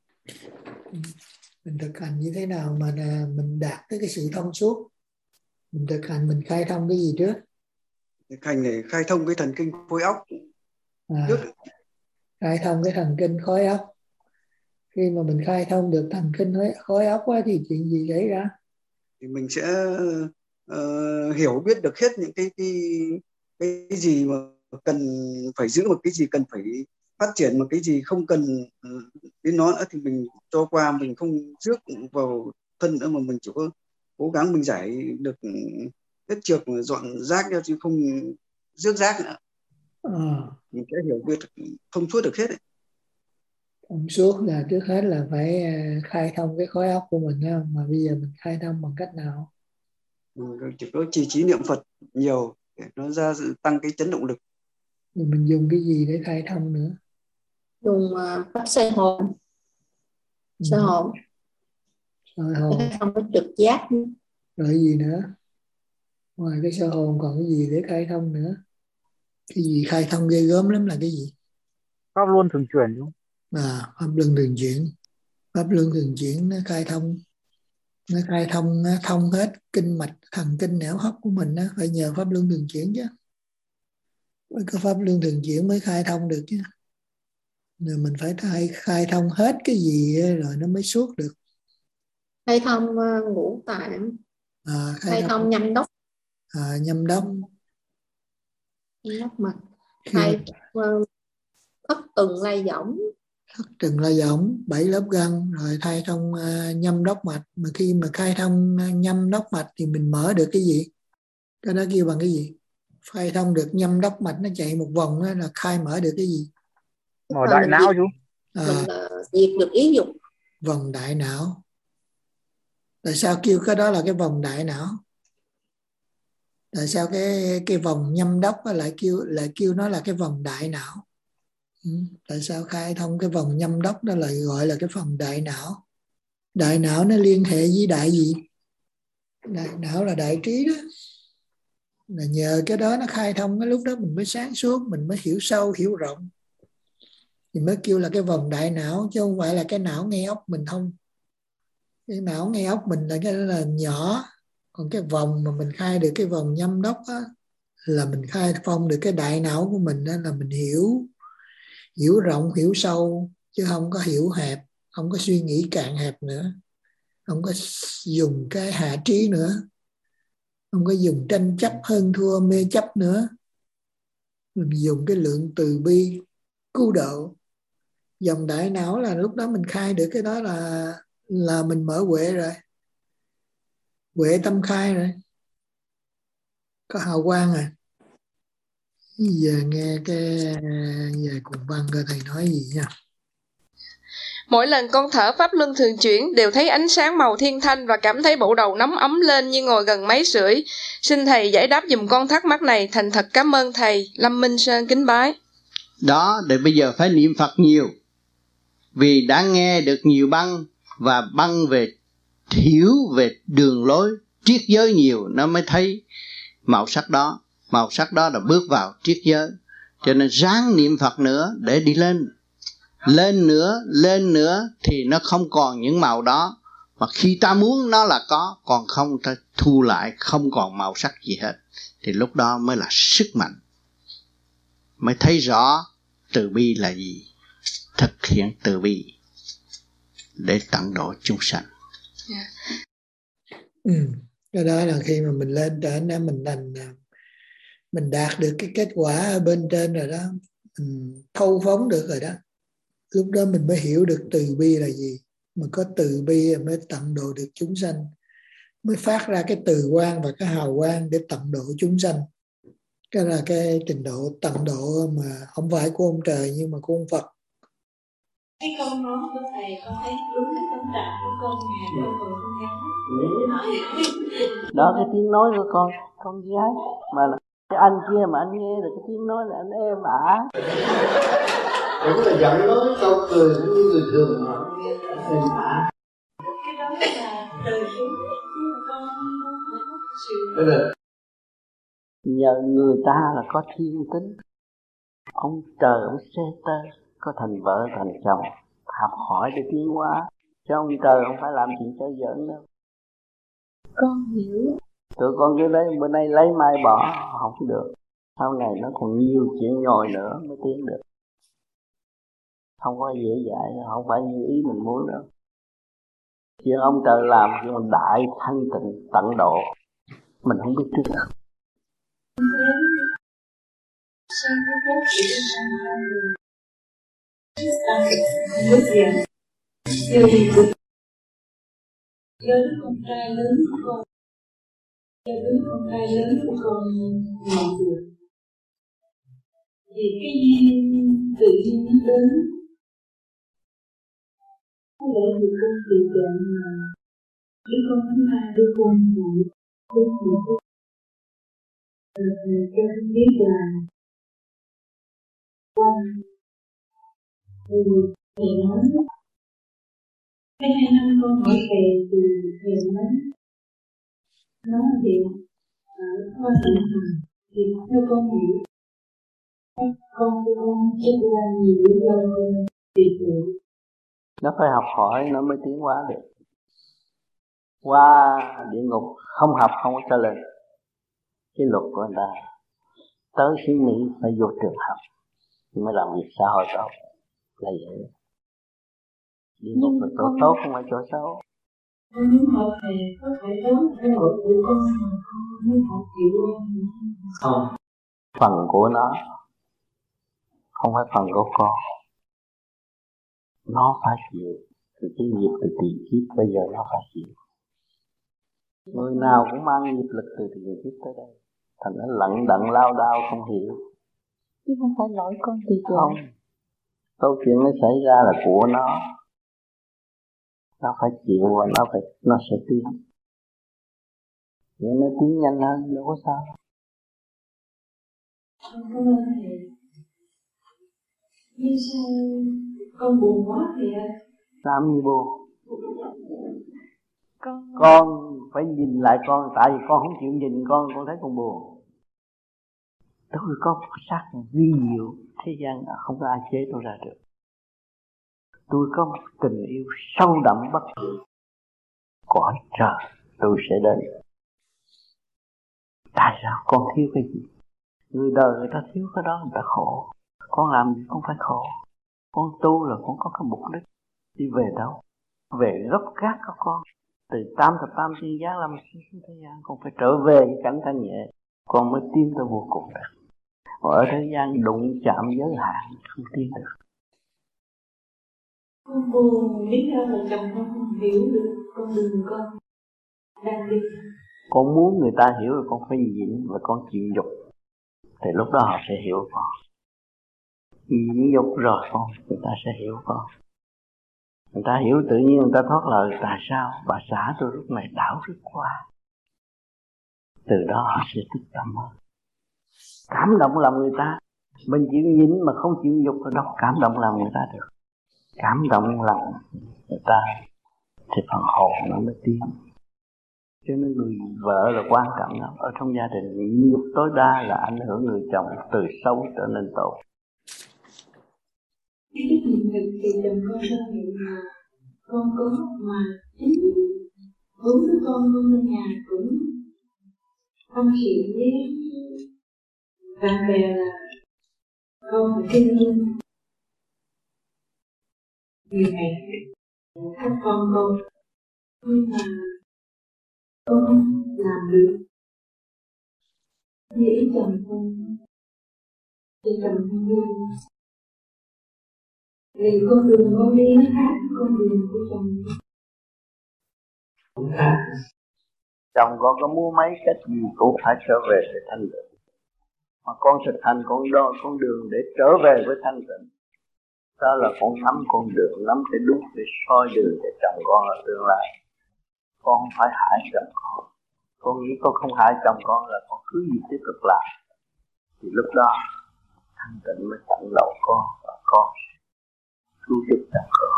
Mình thực hành như thế nào mà mình đạt tới cái sự thông suốt? Mình thực hành mình khai thông cái gì trước? Thực hành để khai thông cái thần kinh khối óc trước. Khai thông cái thần kinh khối óc. Khi mà mình khai thông được thần kinh khối óc á, thì chuyện gì xảy ra? Thì mình sẽ hiểu biết được hết những cái gì mà cần phải giữ, một cái gì cần phải phát triển, một cái gì không cần đến nó nữa thì mình cho qua, mình không rước vào thân nữa, mà mình chỉ có cố gắng mình giải được hết trượt, dọn rác ra chứ không rước rác nữa. Mình sẽ hiểu biết thông suốt được hết ấy. Thông suốt là trước hết là phải khai thông cái khối óc của mình ha. Mà bây giờ mình khai thông bằng cách nào? Mình chỉ có trì trí niệm Phật nhiều để nó ra tăng cái chấn động lực. Rồi mình dùng cái gì để khai thông nữa? Dùng pháp soi hồn. Soi hồn. Soi hồn. Không có trực giác. Rồi gì nữa? Ngoài cái soi hồn còn cái gì để khai thông nữa? Cái gì khai thông ghê gớm lắm là cái gì? Pháp luân thường chuyển đúng không? Pháp luân thường chuyển. Pháp luân thường chuyển nó khai thông, nó thông hết kinh mạch thần kinh não hốc của mình, nó phải nhờ pháp luân thường chuyển chứ. Mới có pháp luân thường chuyển mới khai thông được chứ. Rồi mình phải khai thông hết cái gì rồi nó mới suốt được. Khai thông ngũ tạng. Khai thông nhâm đốc. Nhâm đốc. Nhâm đốc mạch. Khai thất từng lai võng. Thất trừng la võng, 7 lớp gân, rồi khai thông nhâm đốc mạch. Mà khi mà khai thông nhâm đốc mạch thì mình mở được cái gì? Cái đó kêu bằng cái gì? Khai thông được nhâm đốc mạch, nó chạy một vòng đó là khai mở được cái gì? Mở đại não chú. Mình diệt được ý dục. Vòng đại não. Tại sao kêu cái đó là cái vòng đại não? Tại sao cái vòng nhâm đốc lại kêu nó là cái vòng đại não? Tại sao khai thông cái vòng nhâm đốc đó lại gọi là cái vòng đại não? Đại não nó liên hệ với đại gì? Đại não là đại trí đó. Là nhờ cái đó nó khai thông, cái lúc đó mình mới sáng suốt, mình mới hiểu sâu hiểu rộng, thì mới kêu là cái vòng đại não, chứ không phải là cái não ngay ốc mình không. Cái não ngay ốc mình là cái là nhỏ, còn cái vòng mà mình khai được cái vòng nhâm đốc á, là mình khai thông được cái đại não của mình, đó là mình hiểu rộng hiểu sâu, chứ không có hiểu hẹp, không có suy nghĩ cạn hẹp nữa, không có dùng cái hạ trí nữa, không có dùng tranh chấp hơn thua mê chấp nữa. Mình dùng cái lượng từ bi cứu độ. Dòng đại não là lúc đó mình khai được cái đó là mình mở huệ rồi, huệ tâm khai rồi, có hào quang rồi. Giờ nghe cái về cùng văn coi thầy nói gì nha. Mỗi lần con thở pháp luân thường chuyển đều thấy ánh sáng màu thiên thanh và cảm thấy bộ đầu nóng ấm lên như ngồi gần máy sưởi. Xin thầy giải đáp giùm con thắc mắc này, thành thật cảm ơn thầy. Lâm Minh Sơn kính bái. Đó, để bây giờ phải niệm Phật nhiều, vì đã nghe được nhiều băng và băng về hiểu về đường lối triết giới nhiều, nó mới thấy màu sắc đó. Màu sắc đó là bước vào triết giới. Cho nên ráng niệm Phật nữa để đi lên. Lên nữa thì nó không còn những màu đó. Mà khi ta muốn nó là có, còn không ta thu lại, không còn màu sắc gì hết. Thì lúc đó mới là sức mạnh, mới thấy rõ từ bi là gì. Thực hiện từ bi để tận độ chúng sanh. Cái đó là khi mà mình lên trên đó, mình đạt được cái kết quả ở bên trên rồi đó, mình thâu phóng được rồi đó. Lúc đó mình mới hiểu được từ bi là gì. Mà có từ bi mới tận độ được chúng sanh, mới phát ra cái từ quang và cái hào quang để tận độ chúng sanh. Cái là cái trình độ tận độ mà không phải của ông trời nhưng mà của ông Phật. Cái câu nói của thầy con thấy đúng cái tâm trạng của con ngày con còn con gái. Đó, cái tiếng nói của con gái mà là cái anh kia mà anh nghe được cái tiếng nói là anh êm ả. Đúng là giọng nói câu cười cũng như người thường mà anh nghe êm ả. Cái đó là đời sống chứ con không có sự. Bây giờ Nhờ người ta là có thiên tính. Ông trời ông xê tơ, có thành vợ thành chồng, học hỏi để tiến hóa. Chứ ông trời không phải làm chuyện chơi giỡn đâu. Con hiểu. Tụi con cứ đấy bữa nay lấy mai bỏ, không được. Sau này nó còn nhiều chuyện nhồi nữa mới tiến được. Không có dễ dãi, không phải như ý mình muốn đâu. Chuyện ông trời làm chuyện đại thanh tịnh tận độ, mình không biết trước đâu. Sang cái phút chỉ sang hai người với tiền tiêu đi được do đứa con trai lớn của con, do đứa con trai lớn của con nhận được thì cái duyên tự nhiên nó đến. Có lẽ vì con bị bệnh mà đứa con thứ hai đứa con ngủ đến một phút rồi con biết là con thầy nói cái 2 năm con ở thầy thì thầy nói thì ở khoa thận hằng thì theo con hiểu con của con chết ra nhiều lý do vì vậy Nó phải học hỏi nó mới tiến hóa được. Qua địa ngục không học không có trở lên. Cái luật của người ta tới xứ Mỹ phải vô trường học mới làm việc xã hội tốt là vậy. Địa ngục là chỗ tốt không phải chỗ xấu. con muốn học thầy có phải đó là cái lỗi của con mà con muốn học chịu không? Phần của nó không phải phần của con. Nó phải chịu. Từ cái nghiệp từ tiền kiếp bây giờ nó phải chịu. Người nào cũng mang nghiệp lực từ tiền kiếp tới đây. Thành nó lận đận lao đao không hiểu. Chứ không phải lỗi con từ trời. Không. Câu chuyện nó xảy ra là của nó. Nó phải chịu và nó sẽ tiến. Nếu nó tiến nhanh hơn đâu có sao. Cảm ơn thầy. Nhưng sao con buồn quá thì làm gì buồn? Con phải nhìn lại con. Tại vì con không chịu nhìn con thấy con buồn. Tôi có sắc vi diệu thế gian không có ai chế tôi ra được. Tôi có một tình yêu sâu đậm bất diệt. Cõi trời tôi sẽ đến. Tại sao con thiếu cái gì? Người đời người ta thiếu cái đó người ta khổ. Con làm gì không phải khổ. Con tu là con có cái mục đích. Đi về đâu? Về gốc gác của con. Từ tam thập tam thiên giác làm sinh thế gian. Con phải trở về cái cảnh thanh nhẹ. Con mới tiến tới vô cùng được. Ở thế gian đụng chạm giới hạn không tiến được. Con buồn biết đâu là chồng con không hiểu được con đường con đang đi. Con muốn người ta hiểu rồi con phải nhịn và con chịu nhục. Thì lúc đó họ sẽ hiểu con. Nhịn nhục rồi người ta sẽ hiểu con. Người ta hiểu tự nhiên người ta thoát lời. Tại sao bà xã tôi lúc này đảo rất quá. Từ đó họ sẽ thức tâm hơn. Cảm động lòng người ta. Mình chịu nhịn mà không chịu nhục rồi đâu cảm động lòng người ta được. Cảm động lòng người ta thì phần hồn nó mới tiến. Cho nên người vợ là quan trọng lắm. Ở trong gia đình nhịn nhục tối đa là ảnh hưởng người chồng từ xấu trở nên tốt. Cái nhịn nhục thì chồng con sao hiểu mà con có mà chính bốn đứa con trong nhà cũng không chịu với bạn bè là con phải kinh lương người này các con nhưng mà con không làm được như ý chồng con thì chồng con đi vì con đường con đi nó khác con đường của chồng cũng khác. Chồng con có muốn mấy cách gì cũng phải trở về để thanh tịnh. Mà con thực hành con đường để trở về với thanh tịnh. Đó là con nắm con đường, nắm cái đúng để soi đường để chồng con ở tương lai. Con không phải hại chồng con. Con nghĩ con không hại chồng con là con cứ gì tiếp tục làm. Thì lúc đó thanh tịnh mới tận lộ con và con cứu giúp chồng con.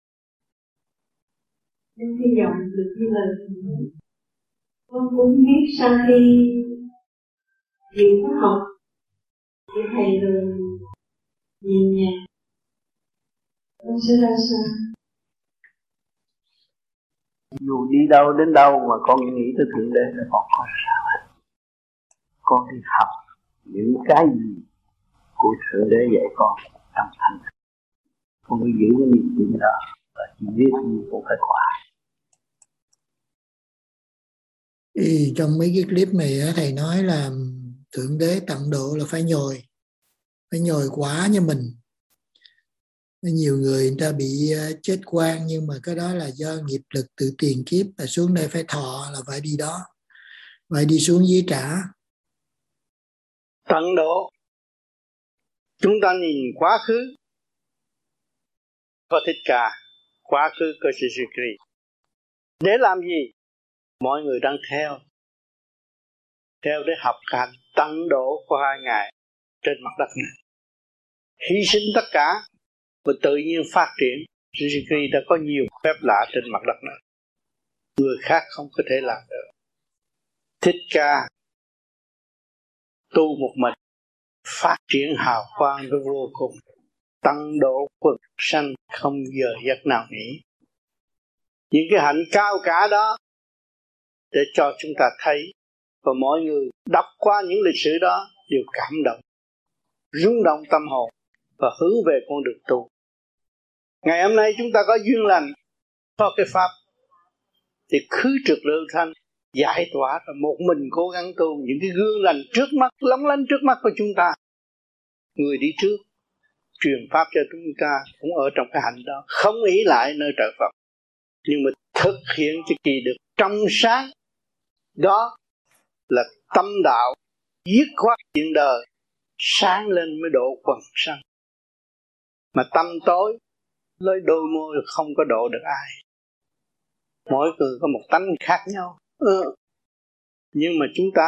Em hy vọng được như lời con cũng biết sau khi chịu có học thì thầy rồi nhìn nhà con sẽ ra sao? Dù đi đâu đến đâu mà con nghĩ tới Thượng Đế là con có sao hết. Con đi học những cái gì của Thượng Đế dạy con trong thành. Con phải giữ cái niềm tin đó và chỉ biết gì cũng phải qua. Thì trong mấy cái clip này thầy nói là Thượng Đế tận độ là phải nhồi quả như mình. Nhiều người ta bị chết quan, nhưng mà cái đó là do nghiệp lực từ tiền kiếp, là xuống đây phải thọ là phải đi đó, phải đi xuống dưới trả. Tận độ, chúng ta nhìn quá khứ có Thích Ca, quá khứ có Jesus Christ. Để làm gì? Mọi người đang theo để học hành tận độ của hai Ngài trên mặt đất này, hy sinh tất cả và tự nhiên phát triển. Jesus Christ đã có nhiều phép lạ trên mặt đất này, người khác không có thể làm được. Thích Ca tu một mình, phát triển hào quang với vô cùng, tăng độ quần sanh không giờ giấc nào nghỉ. Những cái hạnh cao cả đó để cho chúng ta thấy, và mọi người đọc qua những lịch sử đó đều cảm động, rung động tâm hồn và hướng về con đường tu. Ngày hôm nay chúng ta có duyên lành, có cái pháp thì khứ trực lưu thanh, giải tỏa rồi một mình cố gắng tu. Những cái gương lành trước mắt, lóng lánh trước mắt của chúng ta, người đi trước truyền pháp cho chúng ta cũng ở trong cái hạnh đó, không ý lại nơi trợ Phật, nhưng mà thực hiện cho kỳ được trong sáng. Đó là tâm đạo dứt khoát chuyện đời, sáng lên mới độ quần sanh. Mà tâm tối lấy đôi môi không có độ được ai. Mỗi người có một tánh khác nhau. Nhưng mà chúng ta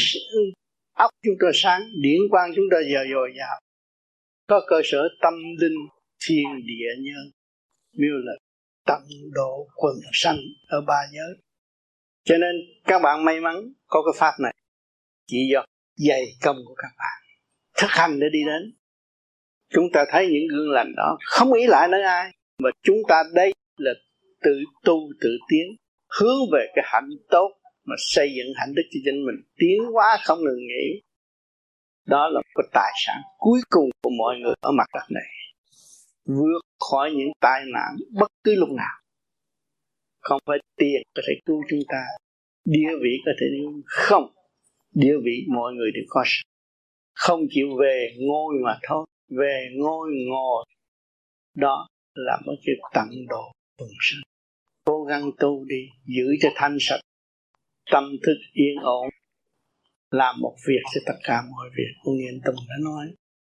óc chúng ta sáng, điển quang chúng ta dồi dào, có cơ sở tâm linh thiên địa nhân, như là tận độ quần sanh ở ba giới. Cho nên các bạn may mắn có cái pháp này, chỉ do dày công của các bạn thực hành để đi đến. Chúng ta thấy những gương lành đó, không ý lại nơi ai, mà chúng ta đây là tự tu tự tiến, hướng về cái hạnh tốt mà xây dựng hạnh đức cho chính mình, tiến hóa không ngừng nghỉ. Đó là cái tài sản cuối cùng của mọi người ở mặt đất này, vượt khỏi những tai nạn bất cứ lúc nào. Không phải tiền có thể cứu chúng ta, địa vị có thể cứu không. Địa vị mọi người đều có, không chịu về ngôi mà thôi, về ngôi ngồi. Đó là một cái tận độ quần sanh. Cố gắng tu đi, giữ cho thanh sạch, tâm thức yên ổn, làm một việc cho tất cả mọi việc. Cô Nghiên Tùng đã nói,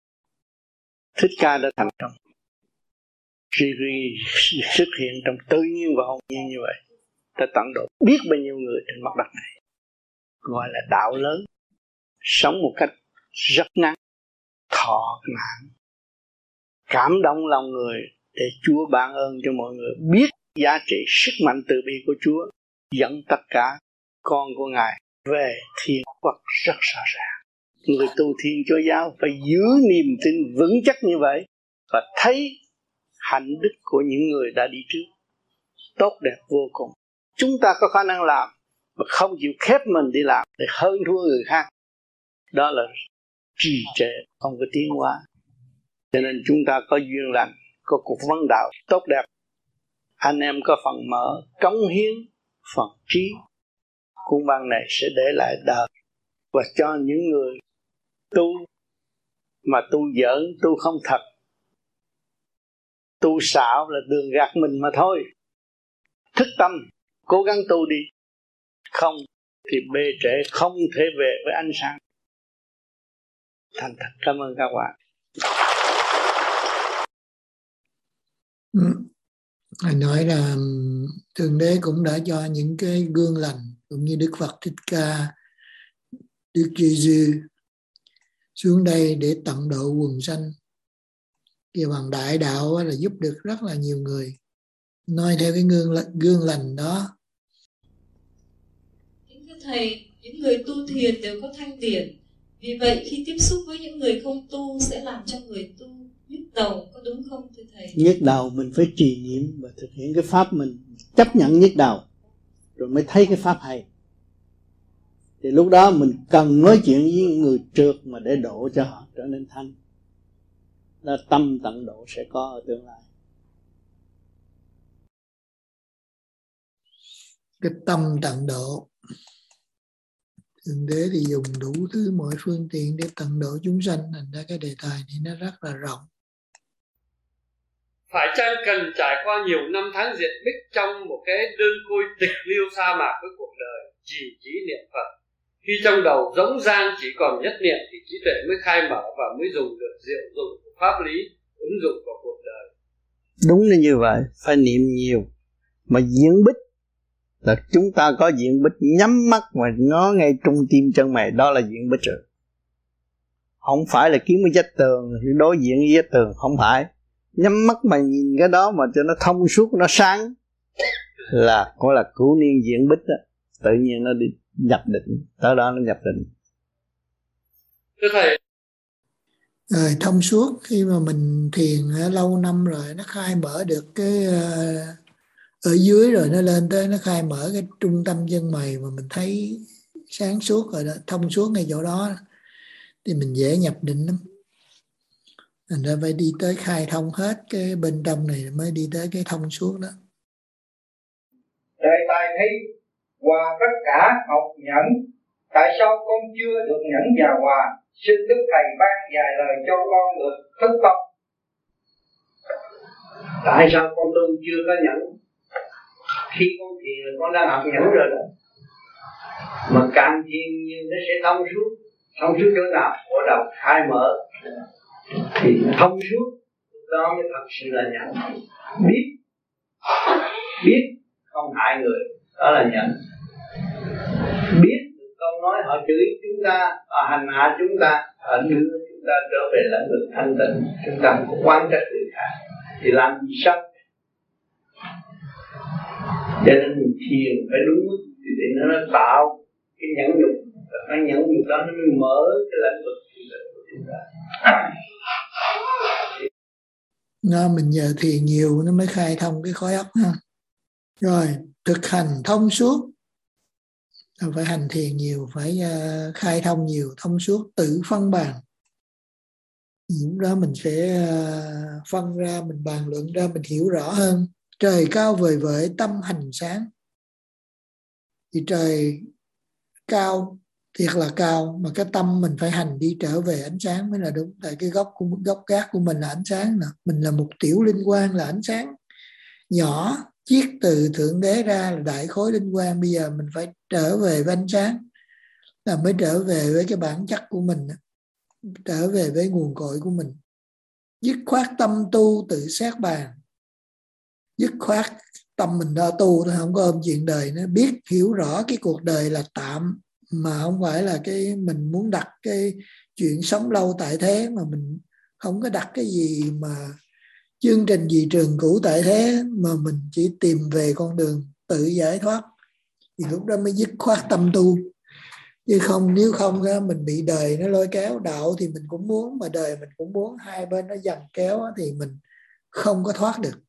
Thích Ca đã thành công. Riri xuất hiện trong tự nhiên và hồn nhiên như vậy, đã tận độ biết bao nhiêu người trên mặt đất này. Gọi là đạo lớn, sống một cách rất ngắn, thọ nạn, cảm động lòng người để Chúa ban ơn cho mọi người biết giá trị sức mạnh từ bi của Chúa, dẫn tất cả con của Ngài về thiên quốc rất rõ ràng. Người tu Thiên Chúa giáo phải giữ niềm tin vững chắc như vậy và thấy hạnh đức của những người đã đi trước tốt đẹp vô cùng. Chúng ta có khả năng làm mà không chịu khép mình đi làm để hơn thua người khác, đó là trì trệ, không có tiến hóa. Cho nên chúng ta có duyên lành, có cuộc vấn đạo tốt đẹp. Anh em có phần mở, cống hiến phần trí. Cuốn băng này sẽ để lại đời và cho những người tu mà tu giỡn, tu không thật, tu xạo là đường gạt mình mà thôi. Thức tâm, cố gắng tu đi. Không thì bê trễ, không thể về với ánh sáng. Thành thật cảm ơn các bạn. Anh nói là Thượng Đế cũng đã cho những cái gương lành, cũng như Đức Phật Thích Ca, Đức Giêsu xuống đây để tận độ quần sanh. Cái bằng đại đạo là giúp được rất là nhiều người. Nói theo cái gương lành đó. Kính thưa Thầy, những người tu thiền đều có thanh điển, Vì vậy khi tiếp xúc với những người không tu sẽ làm cho người tu nhức đầu, có đúng không thưa thầy? Nhức đầu mình phải trì niệm và thực hiện cái pháp, mình chấp nhận nhức đầu rồi mới thấy cái pháp hay. Thì lúc đó mình cần nói chuyện với người trượt mà để độ cho họ trở nên thanh. Là tâm tận độ sẽ có ở tương lai. Cái tâm tận độ, Thượng Đế thì dùng đủ thứ mọi phương tiện để tận độ chúng sanh, thành ra cái đề tài này nó rất là rộng. Phải chăng cần trải qua nhiều năm tháng diện bích trong một cái đơn côi tịch liêu sa mạc với cuộc đời, chỉ trí niệm Phật? Khi trong đầu rỗng rang chỉ còn nhất niệm thì trí tuệ mới khai mở và mới dùng được diệu dụng của pháp lý ứng dụng vào cuộc đời. Đúng là như vậy, phải niệm nhiều. Mà diễn bích là chúng ta có diễn bích, nhắm mắt mà ngó ngay trung tim chân mày, đó là diễn bích rồi. Không phải là kiếm cái vách tường đối diện với vách tường, không phải. Nhắm mắt mà nhìn cái đó mà cho nó thông suốt, nó sáng là gọi là cửu niên diễn bích đó. Tự nhiên nó đi nhập định, tới đó nó nhập định. Thưa thầy, rồi thông suốt, khi mà mình thiền lâu năm rồi nó khai mở được cái ở dưới, rồi nó lên tới nó khai mở cái trung tâm chân mày mà mình thấy sáng suốt rồi đó, thông suốt ngay chỗ đó thì mình dễ nhập định lắm. Thành ra phải đi tới khai thông hết cái bên trong này mới đi tới cái thông suốt đó. Trời tài thấy hòa tất cả học nhẫn, tại sao con chưa được nhẫn và hòa? Xin Đức Thầy ban vài lời cho con được thức tâm. Tại sao con tu chưa có nhẫn? Khi con thiền là con đã học nhẫn rồi đó. Mà càng thiền nhiều nó sẽ thông suốt. Thông suốt chỗ nào? Ở đầu khai mở thì thông suốt, đó mới thật sự là nhẫn. Biết không hại người, đó là nhẫn. Biết được câu nói họ chửi chúng ta, họ hành hạ chúng ta, họ đưa chúng ta trở về lãnh vực thanh tịnh, chúng ta không quan trách người khác thì làm gì sao? Cho nên mình thiền phải đúng mức thì nó tạo cái nhẫn nhục, cái nhẫn nhục đó nó mới mở cái lãnh vực của chúng ta. Mình giờ thiền nhiều nó mới khai thông cái khối óc ha. Rồi thực hành thông suốt, phải hành thiền nhiều, phải khai thông nhiều, thông suốt, tự phân bàn. Lúc đó mình sẽ phân ra, mình bàn luận ra, mình hiểu rõ hơn. Trời cao vời vợi, tâm hành sáng. Thì trời cao, thiệt là cao, mà cái tâm mình phải hành đi trở về ánh sáng mới là đúng. Tại cái gốc gác của mình là ánh sáng nè. Mình là một tiểu linh quang là ánh sáng nhỏ, chiết từ Thượng Đế ra là đại khối linh quang. Bây giờ mình phải trở về với ánh sáng, là mới trở về với cái bản chất của mình, trở về với nguồn cội của mình. Dứt khoát tâm tu tự xét bàn. Dứt khoát tâm mình đã tu thôi, không có ôm chuyện đời nữa. Biết hiểu rõ cái cuộc đời là tạm, mà không phải là cái mình muốn đặt cái chuyện sống lâu tại thế, mà mình không có đặt cái gì mà chương trình gì trường cũ tại thế, mà mình chỉ tìm về con đường tự giải thoát. Thì lúc đó mới dứt khoát tâm tu. Chứ không, nếu không mình bị đời nó lôi kéo. Đạo thì mình cũng muốn, mà đời mình cũng muốn, hai bên nó giằng kéo thì mình không có thoát được.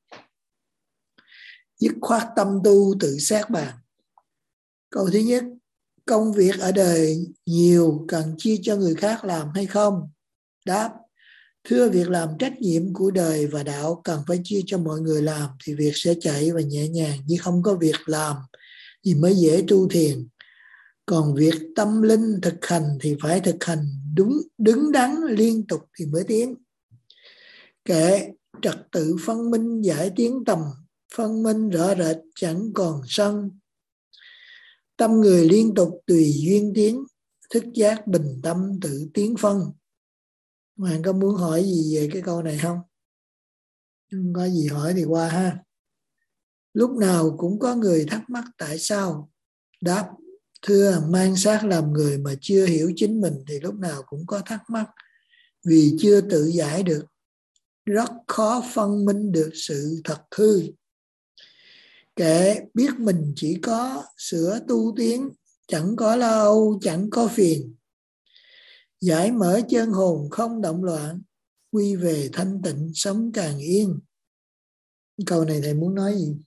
Dứt khoát tâm tu tự xét bàn. Câu thứ nhất, công việc ở đời nhiều cần chia cho người khác làm hay không? Đáp, thưa, việc làm trách nhiệm của đời và đạo cần phải chia cho mọi người làm thì việc sẽ chạy và nhẹ nhàng, nhưng không có việc làm thì mới dễ tu thiền. Còn việc tâm linh thực hành thì phải thực hành đúng, đứng đắn liên tục thì mới tiến. Kệ trật tự phân minh giải tiến tầm, phân minh rõ rệt chẳng còn sân. Tâm người liên tục tùy duyên tiến, thức giác bình tâm tự tiến phân. Bạn có muốn hỏi gì về cái câu này không? Không có gì hỏi thì qua ha. Lúc nào cũng có người thắc mắc tại sao. Đáp, thưa, mang xác làm người mà chưa hiểu chính mình thì lúc nào cũng có thắc mắc, vì chưa tự giải được, rất khó phân minh được sự thật hư. Kệ biết mình chỉ có sửa tu tiến, chẳng có lo âu, chẳng có phiền. Giải mở chân hồn không động loạn, quy về thanh tịnh sống càng yên. Câu này thầy muốn nói gì?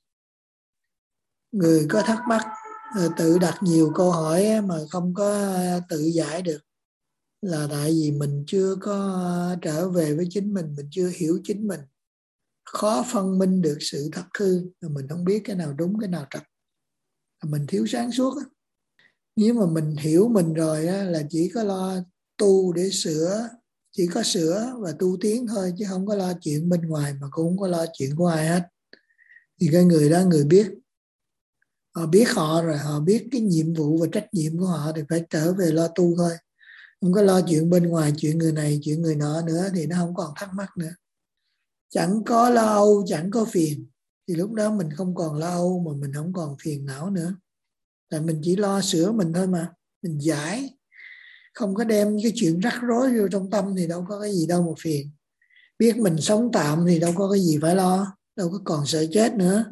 Người có thắc mắc tự đặt nhiều câu hỏi mà không có tự giải được là tại vì mình chưa có trở về với chính mình chưa hiểu chính mình, khó phân minh được sự thật hư, mình không biết cái nào đúng cái nào trật, mình thiếu sáng suốt. Nếu mà mình hiểu mình rồi là chỉ có lo tu để sửa, chỉ có sửa và tu tiến thôi, chứ không có lo chuyện bên ngoài, mà cũng không có lo chuyện của ai hết. Thì cái người đó người biết, họ biết họ rồi, họ biết cái nhiệm vụ và trách nhiệm của họ thì phải trở về lo tu thôi. Không có lo chuyện bên ngoài, chuyện người này, chuyện người nọ nữa thì nó không còn thắc mắc nữa. Chẳng có lo âu, chẳng có phiền. Thì lúc đó mình không còn lo âu mà mình không còn phiền não nữa. Tại mình chỉ lo sửa mình thôi mà. Mình giải. Không có đem cái chuyện rắc rối vô trong tâm thì đâu có cái gì đâu mà phiền. Biết mình sống tạm thì đâu có cái gì phải lo. Đâu có còn sợ chết nữa.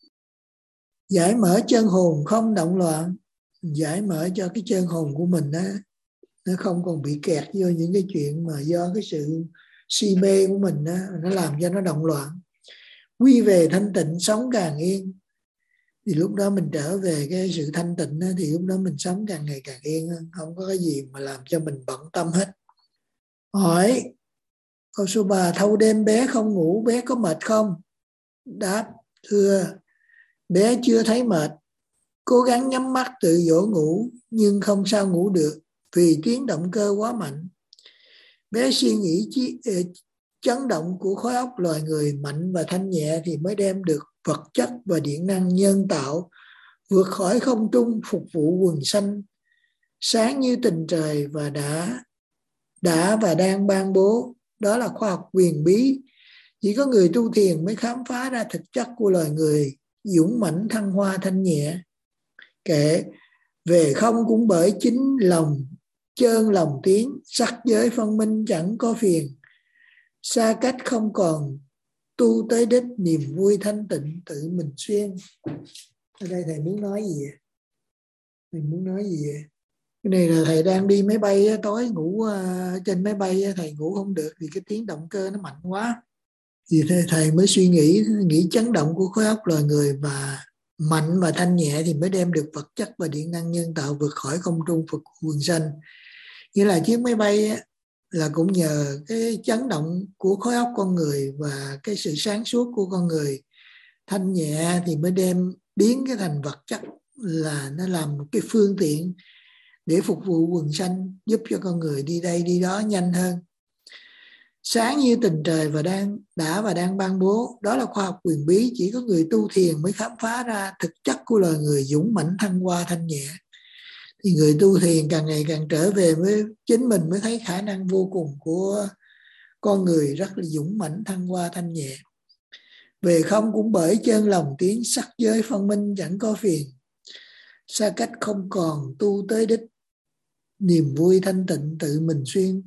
Giải mở chân hồn không động loạn. Giải mở cho cái chân hồn của mình đó, nó không còn bị kẹt vô những cái chuyện mà do cái sự si mê của mình đó, nó làm cho nó động loạn. Quy về thanh tịnh sống càng yên. Thì lúc đó mình trở về cái sự thanh tịnh đó, thì lúc đó mình sống càng ngày càng yên hơn. Không có cái gì mà làm cho mình bận tâm hết. Hỏi câu số 3, thâu đêm bé không ngủ, bé có mệt không? Đáp, thưa, bé chưa thấy mệt. Cố gắng nhắm mắt tự dỗ ngủ nhưng không sao ngủ được vì tiếng động cơ quá mạnh. Bé suy nghĩ chấn động của khối óc loài người mạnh và thanh nhẹ thì mới đem được vật chất và điện năng nhân tạo vượt khỏi không trung phục vụ quần sanh, sáng như tình trời và đã và đang ban bố. Đó là khoa học huyền bí. Chỉ có người tu thiền mới khám phá ra thực chất của loài người dũng mãnh thăng hoa thanh nhẹ. Kệ về không cũng bởi chính lòng chơn lòng tiếng, sắc giới phân minh chẳng có phiền. Xa cách không còn, tu tới đích niềm vui thanh tịnh tự mình xuyên. Ở đây thầy muốn nói gì vậy? Thầy muốn nói gì vậy? Cái này là thầy đang đi máy bay, tối ngủ trên máy bay, thầy ngủ không được vì cái tiếng động cơ nó mạnh quá. Vì thế thầy mới suy nghĩ chấn động của khối óc loài người và mạnh và thanh nhẹ thì mới đem được vật chất và điện năng nhân tạo vượt khỏi không trung phục quần sanh. Nghĩa là chiếc máy bay là cũng nhờ cái chấn động của khối óc con người và cái sự sáng suốt của con người thanh nhẹ thì mới đem biến cái thành vật chất, là nó làm một cái phương tiện để phục vụ quần sanh, giúp cho con người đi đây đi đó nhanh hơn. Sáng như tình trời và đang ban bố. Đó là khoa học huyền bí. Chỉ có người tu thiền mới khám phá ra thực chất của loài người dũng mãnh thăng hoa thanh nhẹ. Thì người tu thiền càng ngày càng trở về với chính mình mới thấy khả năng vô cùng của con người rất là dũng mãnh thăng hoa thanh nhẹ. Về không cũng bởi chân lòng tiếng, sắc giới phân minh chẳng có phiền. Xa cách không còn, tu tới đích niềm vui thanh tịnh tự mình xuyên.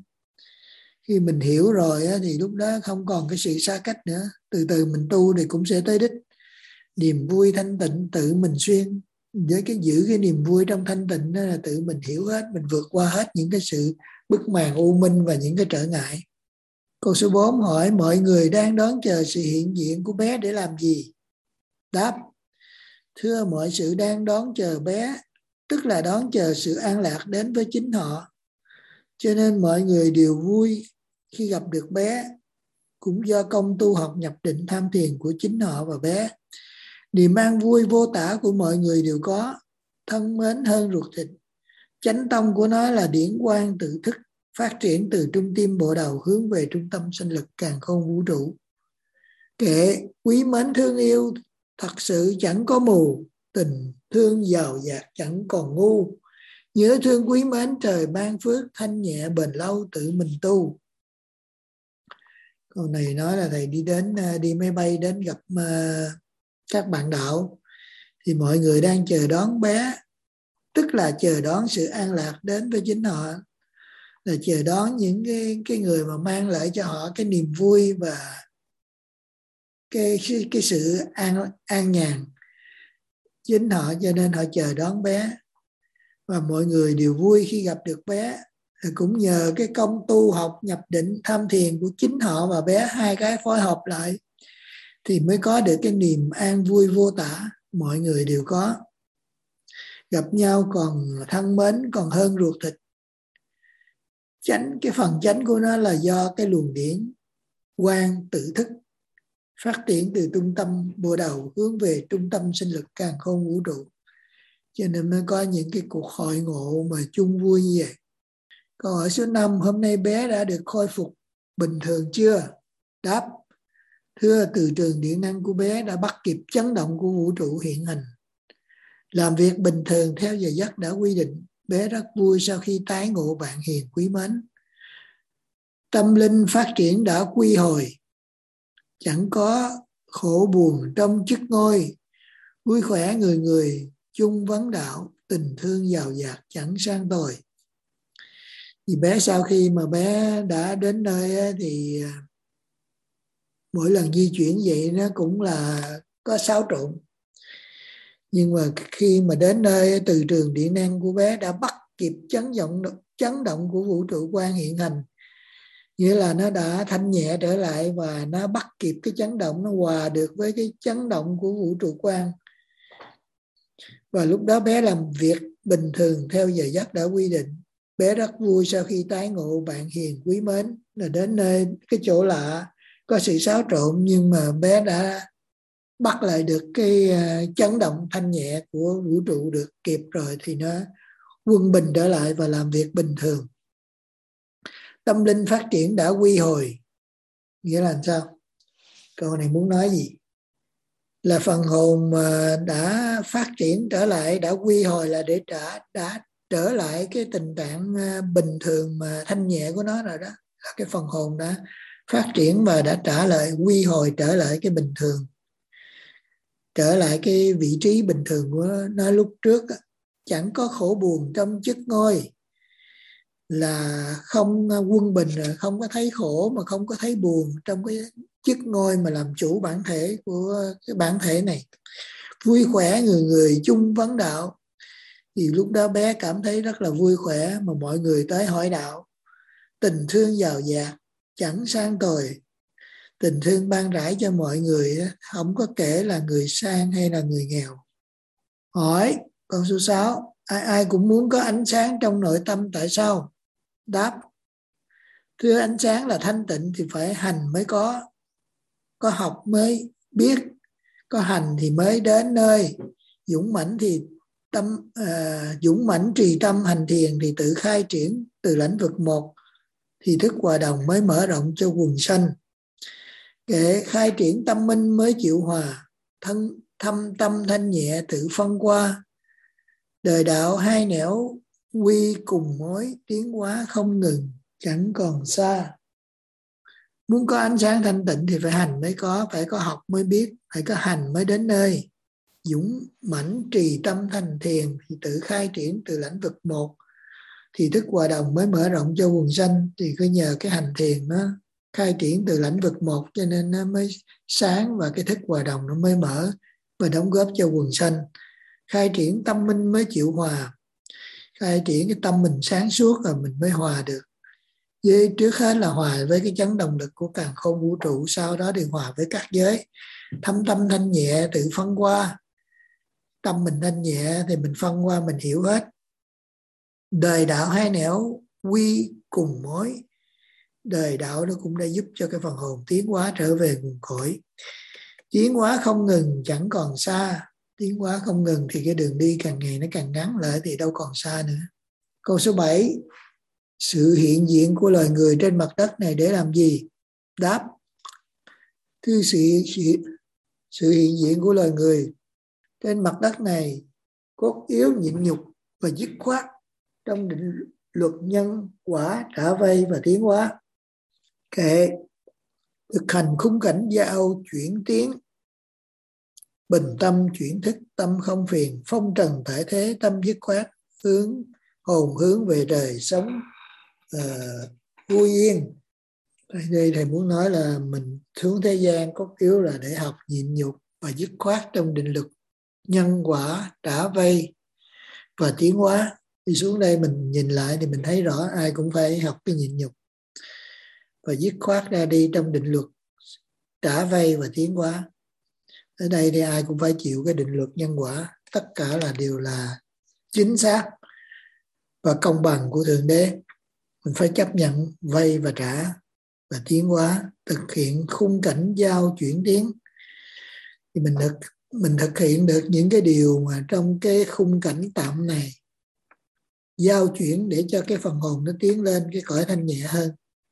Khi mình hiểu rồi thì lúc đó không còn cái sự xa cách nữa. Từ từ mình tu thì cũng sẽ tới đích. Niềm vui thanh tịnh tự mình xuyên. Với giữ cái niềm vui trong thanh tịnh đó là tự mình hiểu hết, mình vượt qua hết những cái sự bức màn u minh và những cái trở ngại. Câu số 4 hỏi mọi người đang đón chờ sự hiện diện của bé để làm gì? Đáp, thưa, mọi sự đang đón chờ bé, tức là đón chờ sự an lạc đến với chính họ. Cho nên mọi người đều vui khi gặp được bé, cũng do công tu học nhập định tham thiền của chính họ và bé. Niềm an vui vô tả của mọi người đều có, thân mến hơn ruột thịt. Chánh tông của nó là điển quang tự thức, phát triển từ trung tim bộ đầu hướng về trung tâm sinh lực càn khôn vũ trụ. Kệ quý mến thương yêu thật sự chẳng có mù, tình thương giàu dạt chẳng còn ngu. Nhớ thương quý mến trời ban phước, thanh nhẹ bền lâu tự mình tu. Câu này nói là thầy đi máy bay đến gặp các bạn đạo, thì mọi người đang chờ đón bé, tức là chờ đón sự an lạc đến với chính họ, là chờ đón những cái người mà mang lại cho họ cái niềm vui và cái sự an nhàn chính họ, cho nên họ chờ đón bé. Và mọi người đều vui khi gặp được bé, Cũng nhờ cái công tu học nhập định tham thiền của chính họ và bé, hai cái phối hợp lại thì mới có được cái niềm an vui vô tả. Mọi người đều có, gặp nhau còn thân mến, còn hơn ruột thịt. Cái phần chánh của nó là do cái luồng điển quang tự thức phát triển từ trung tâm bộ đầu hướng về trung tâm sinh lực càn khôn vũ trụ, cho nên mới có những cái cuộc hội ngộ mà chung vui như vậy. Câu hỏi số 5, hôm nay bé đã được khôi phục bình thường chưa? Đáp: thưa, từ trường điện năng của bé đã bắt kịp chấn động của vũ trụ hiện hành, làm việc bình thường theo giờ giấc đã quy định. Bé rất vui sau khi tái ngộ bạn hiền quý mến. Tâm linh phát triển đã quy hồi, chẳng có khổ buồn trong chức ngôi. Vui khỏe người người chung vấn đạo, tình thương giàu dạt chẳng sang tồi. Thì bé sau khi mà bé đã đến nơi thì mỗi lần di chuyển vậy nó cũng là có xáo trộn. Nhưng mà khi mà đến nơi, từ trường điện năng của bé đã bắt kịp chấn động của vũ trụ quan hiện hành. Nghĩa là nó đã thanh nhẹ trở lại và nó bắt kịp cái chấn động, nó hòa được với cái chấn động của vũ trụ quan. Và lúc đó bé làm việc bình thường theo giờ giấc đã quy định. Bé rất vui sau khi tái ngộ bạn hiền quý mến. Là đến nơi cái chỗ lạ có sự xáo trộn, nhưng mà bé đã bắt lại được cái chấn động thanh nhẹ của vũ trụ được kịp rồi thì nó quân bình trở lại và làm việc bình thường. Tâm linh phát triển đã quy hồi, nghĩa là sao? Câu này muốn nói gì? Là phần hồn mà đã phát triển trở lại, đã quy hồi là để đã trở lại cái tình trạng bình thường mà thanh nhẹ của nó rồi đó. Là cái phần hồn đã phát triển và đã trả lại, quy hồi trở lại cái bình thường, trở lại cái vị trí bình thường của nó lúc trước. Chẳng có khổ buồn trong chức ngôi, là không quân bình, không có thấy khổ mà không có thấy buồn trong cái chức ngôi mà làm chủ bản thể của cái bản thể này. Vui khỏe người người chung vấn đạo, thì lúc đó bé cảm thấy rất là vui khỏe mà mọi người tới hỏi đạo. Tình thương giàu dạt chẳng sang tồi, tình thương ban rãi cho mọi người, không có kể là người sang hay là người nghèo. Hỏi câu số 6, ai cũng muốn có ánh sáng trong nội tâm, tại sao? Đáp: thưa, ánh sáng là thanh tịnh thì phải hành mới có học mới biết, có hành thì mới đến nơi. Dũng mãnh trì tâm hành thiền thì tự khai triển từ lĩnh vực 1, thì thức hòa đồng mới mở rộng cho quần sanh. Kể khai triển tâm minh mới chịu hòa, thâm tâm thanh nhẹ tự phân qua. Đời đạo hai nẻo quy cùng mối, tiến hóa không ngừng chẳng còn xa. Muốn có ánh sáng thanh tịnh thì phải hành mới có, phải có học mới biết, phải có hành mới đến nơi. Dũng mãnh trì tâm thành thiền thì tự khai triển từ lĩnh vực 1, thì thức hòa đồng mới mở rộng cho quần sanh. Thì cứ nhờ cái hành thiền nó khai triển từ lĩnh vực 1 cho nên nó mới sáng, và cái thức hòa đồng nó mới mở và đóng góp cho quần sanh. Khai triển tâm minh mới chịu hòa, khai triển cái tâm mình sáng suốt rồi mình mới hòa được. Với trước hết là hòa với cái chấn động lực của càn khôn vũ trụ, sau đó thì hòa với các giới. Thâm tâm thanh nhẹ tự phân qua, tâm mình thanh nhẹ thì mình phân qua, mình hiểu hết. Đời đạo hai nẻo quy cùng mối, đời đạo nó cũng đã giúp cho cái phần hồn tiến hóa trở về nguồn cội. Tiến hóa không ngừng chẳng còn xa, tiến hóa không ngừng thì cái đường đi càng ngày nó càng ngắn lại thì đâu còn xa nữa. Câu số 7, sự hiện diện của loài người trên mặt đất này để làm gì? Đáp: thưa, sự hiện diện của loài người trên mặt đất này cốt yếu nhịn nhục và dứt khoát trong định luật nhân quả trả vay và tiến hóa. Kệ thực hành khung cảnh giao chuyển tiến, bình tâm chuyển thức, tâm không phiền, phong trần thể thế, tâm dứt khoát, hồn hướng về đời sống vui yên. Đây thầy muốn nói là mình xuống thế gian cốt yếu là để học nhịn nhục và dứt khoát trong định luật nhân quả trả vay và tiến hóa. Đi xuống đây mình nhìn lại thì mình thấy rõ ai cũng phải học cái nhịn nhục và dứt khoát ra đi trong định luật trả vay và tiến hóa. Ở đây thì ai cũng phải chịu cái định luật nhân quả, tất cả đều là chính xác và công bằng của Thượng Đế. Mình phải chấp nhận vay và trả và tiến hóa, thực hiện khung cảnh giao chuyển tiến. Thì mình thực hiện được những cái điều mà trong cái khung cảnh tạm này, giao chuyển để cho cái phần hồn nó tiến lên cái cõi thanh nhẹ hơn.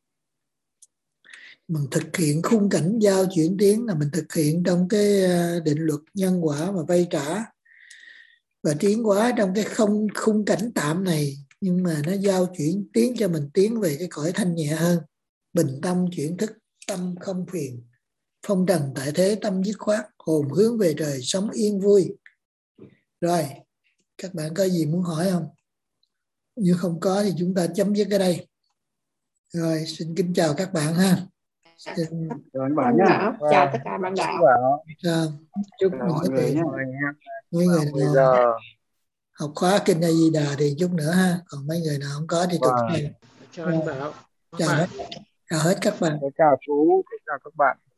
Mình thực hiện khung cảnh giao chuyển tiến là mình thực hiện trong cái định luật nhân quả và vay trả và tiến hóa trong cái khung cảnh tạm này, nhưng mà nó giao chuyển tiến cho mình tiến về cái cõi thanh nhẹ hơn, bình tâm chuyển thức, tâm không phiền, phong trần tại thế, tâm dứt khoát, hồn hướng về trời, sống yên vui. Rồi, các bạn có gì muốn hỏi không? Nếu không có thì chúng ta chấm dứt ở đây. Rồi, xin kính chào các bạn ha. Xin... Chào anh bạn nhé. Chào tất cả bạn đạo. Chúc mọi người nhé. Mấy người nào học khóa Kinh A Di Đà thì chút nữa ha. Còn mấy người nào không có thì tuần sau. Chào anh Bảo. Chào hết các bạn. Chào chú, chào các bạn.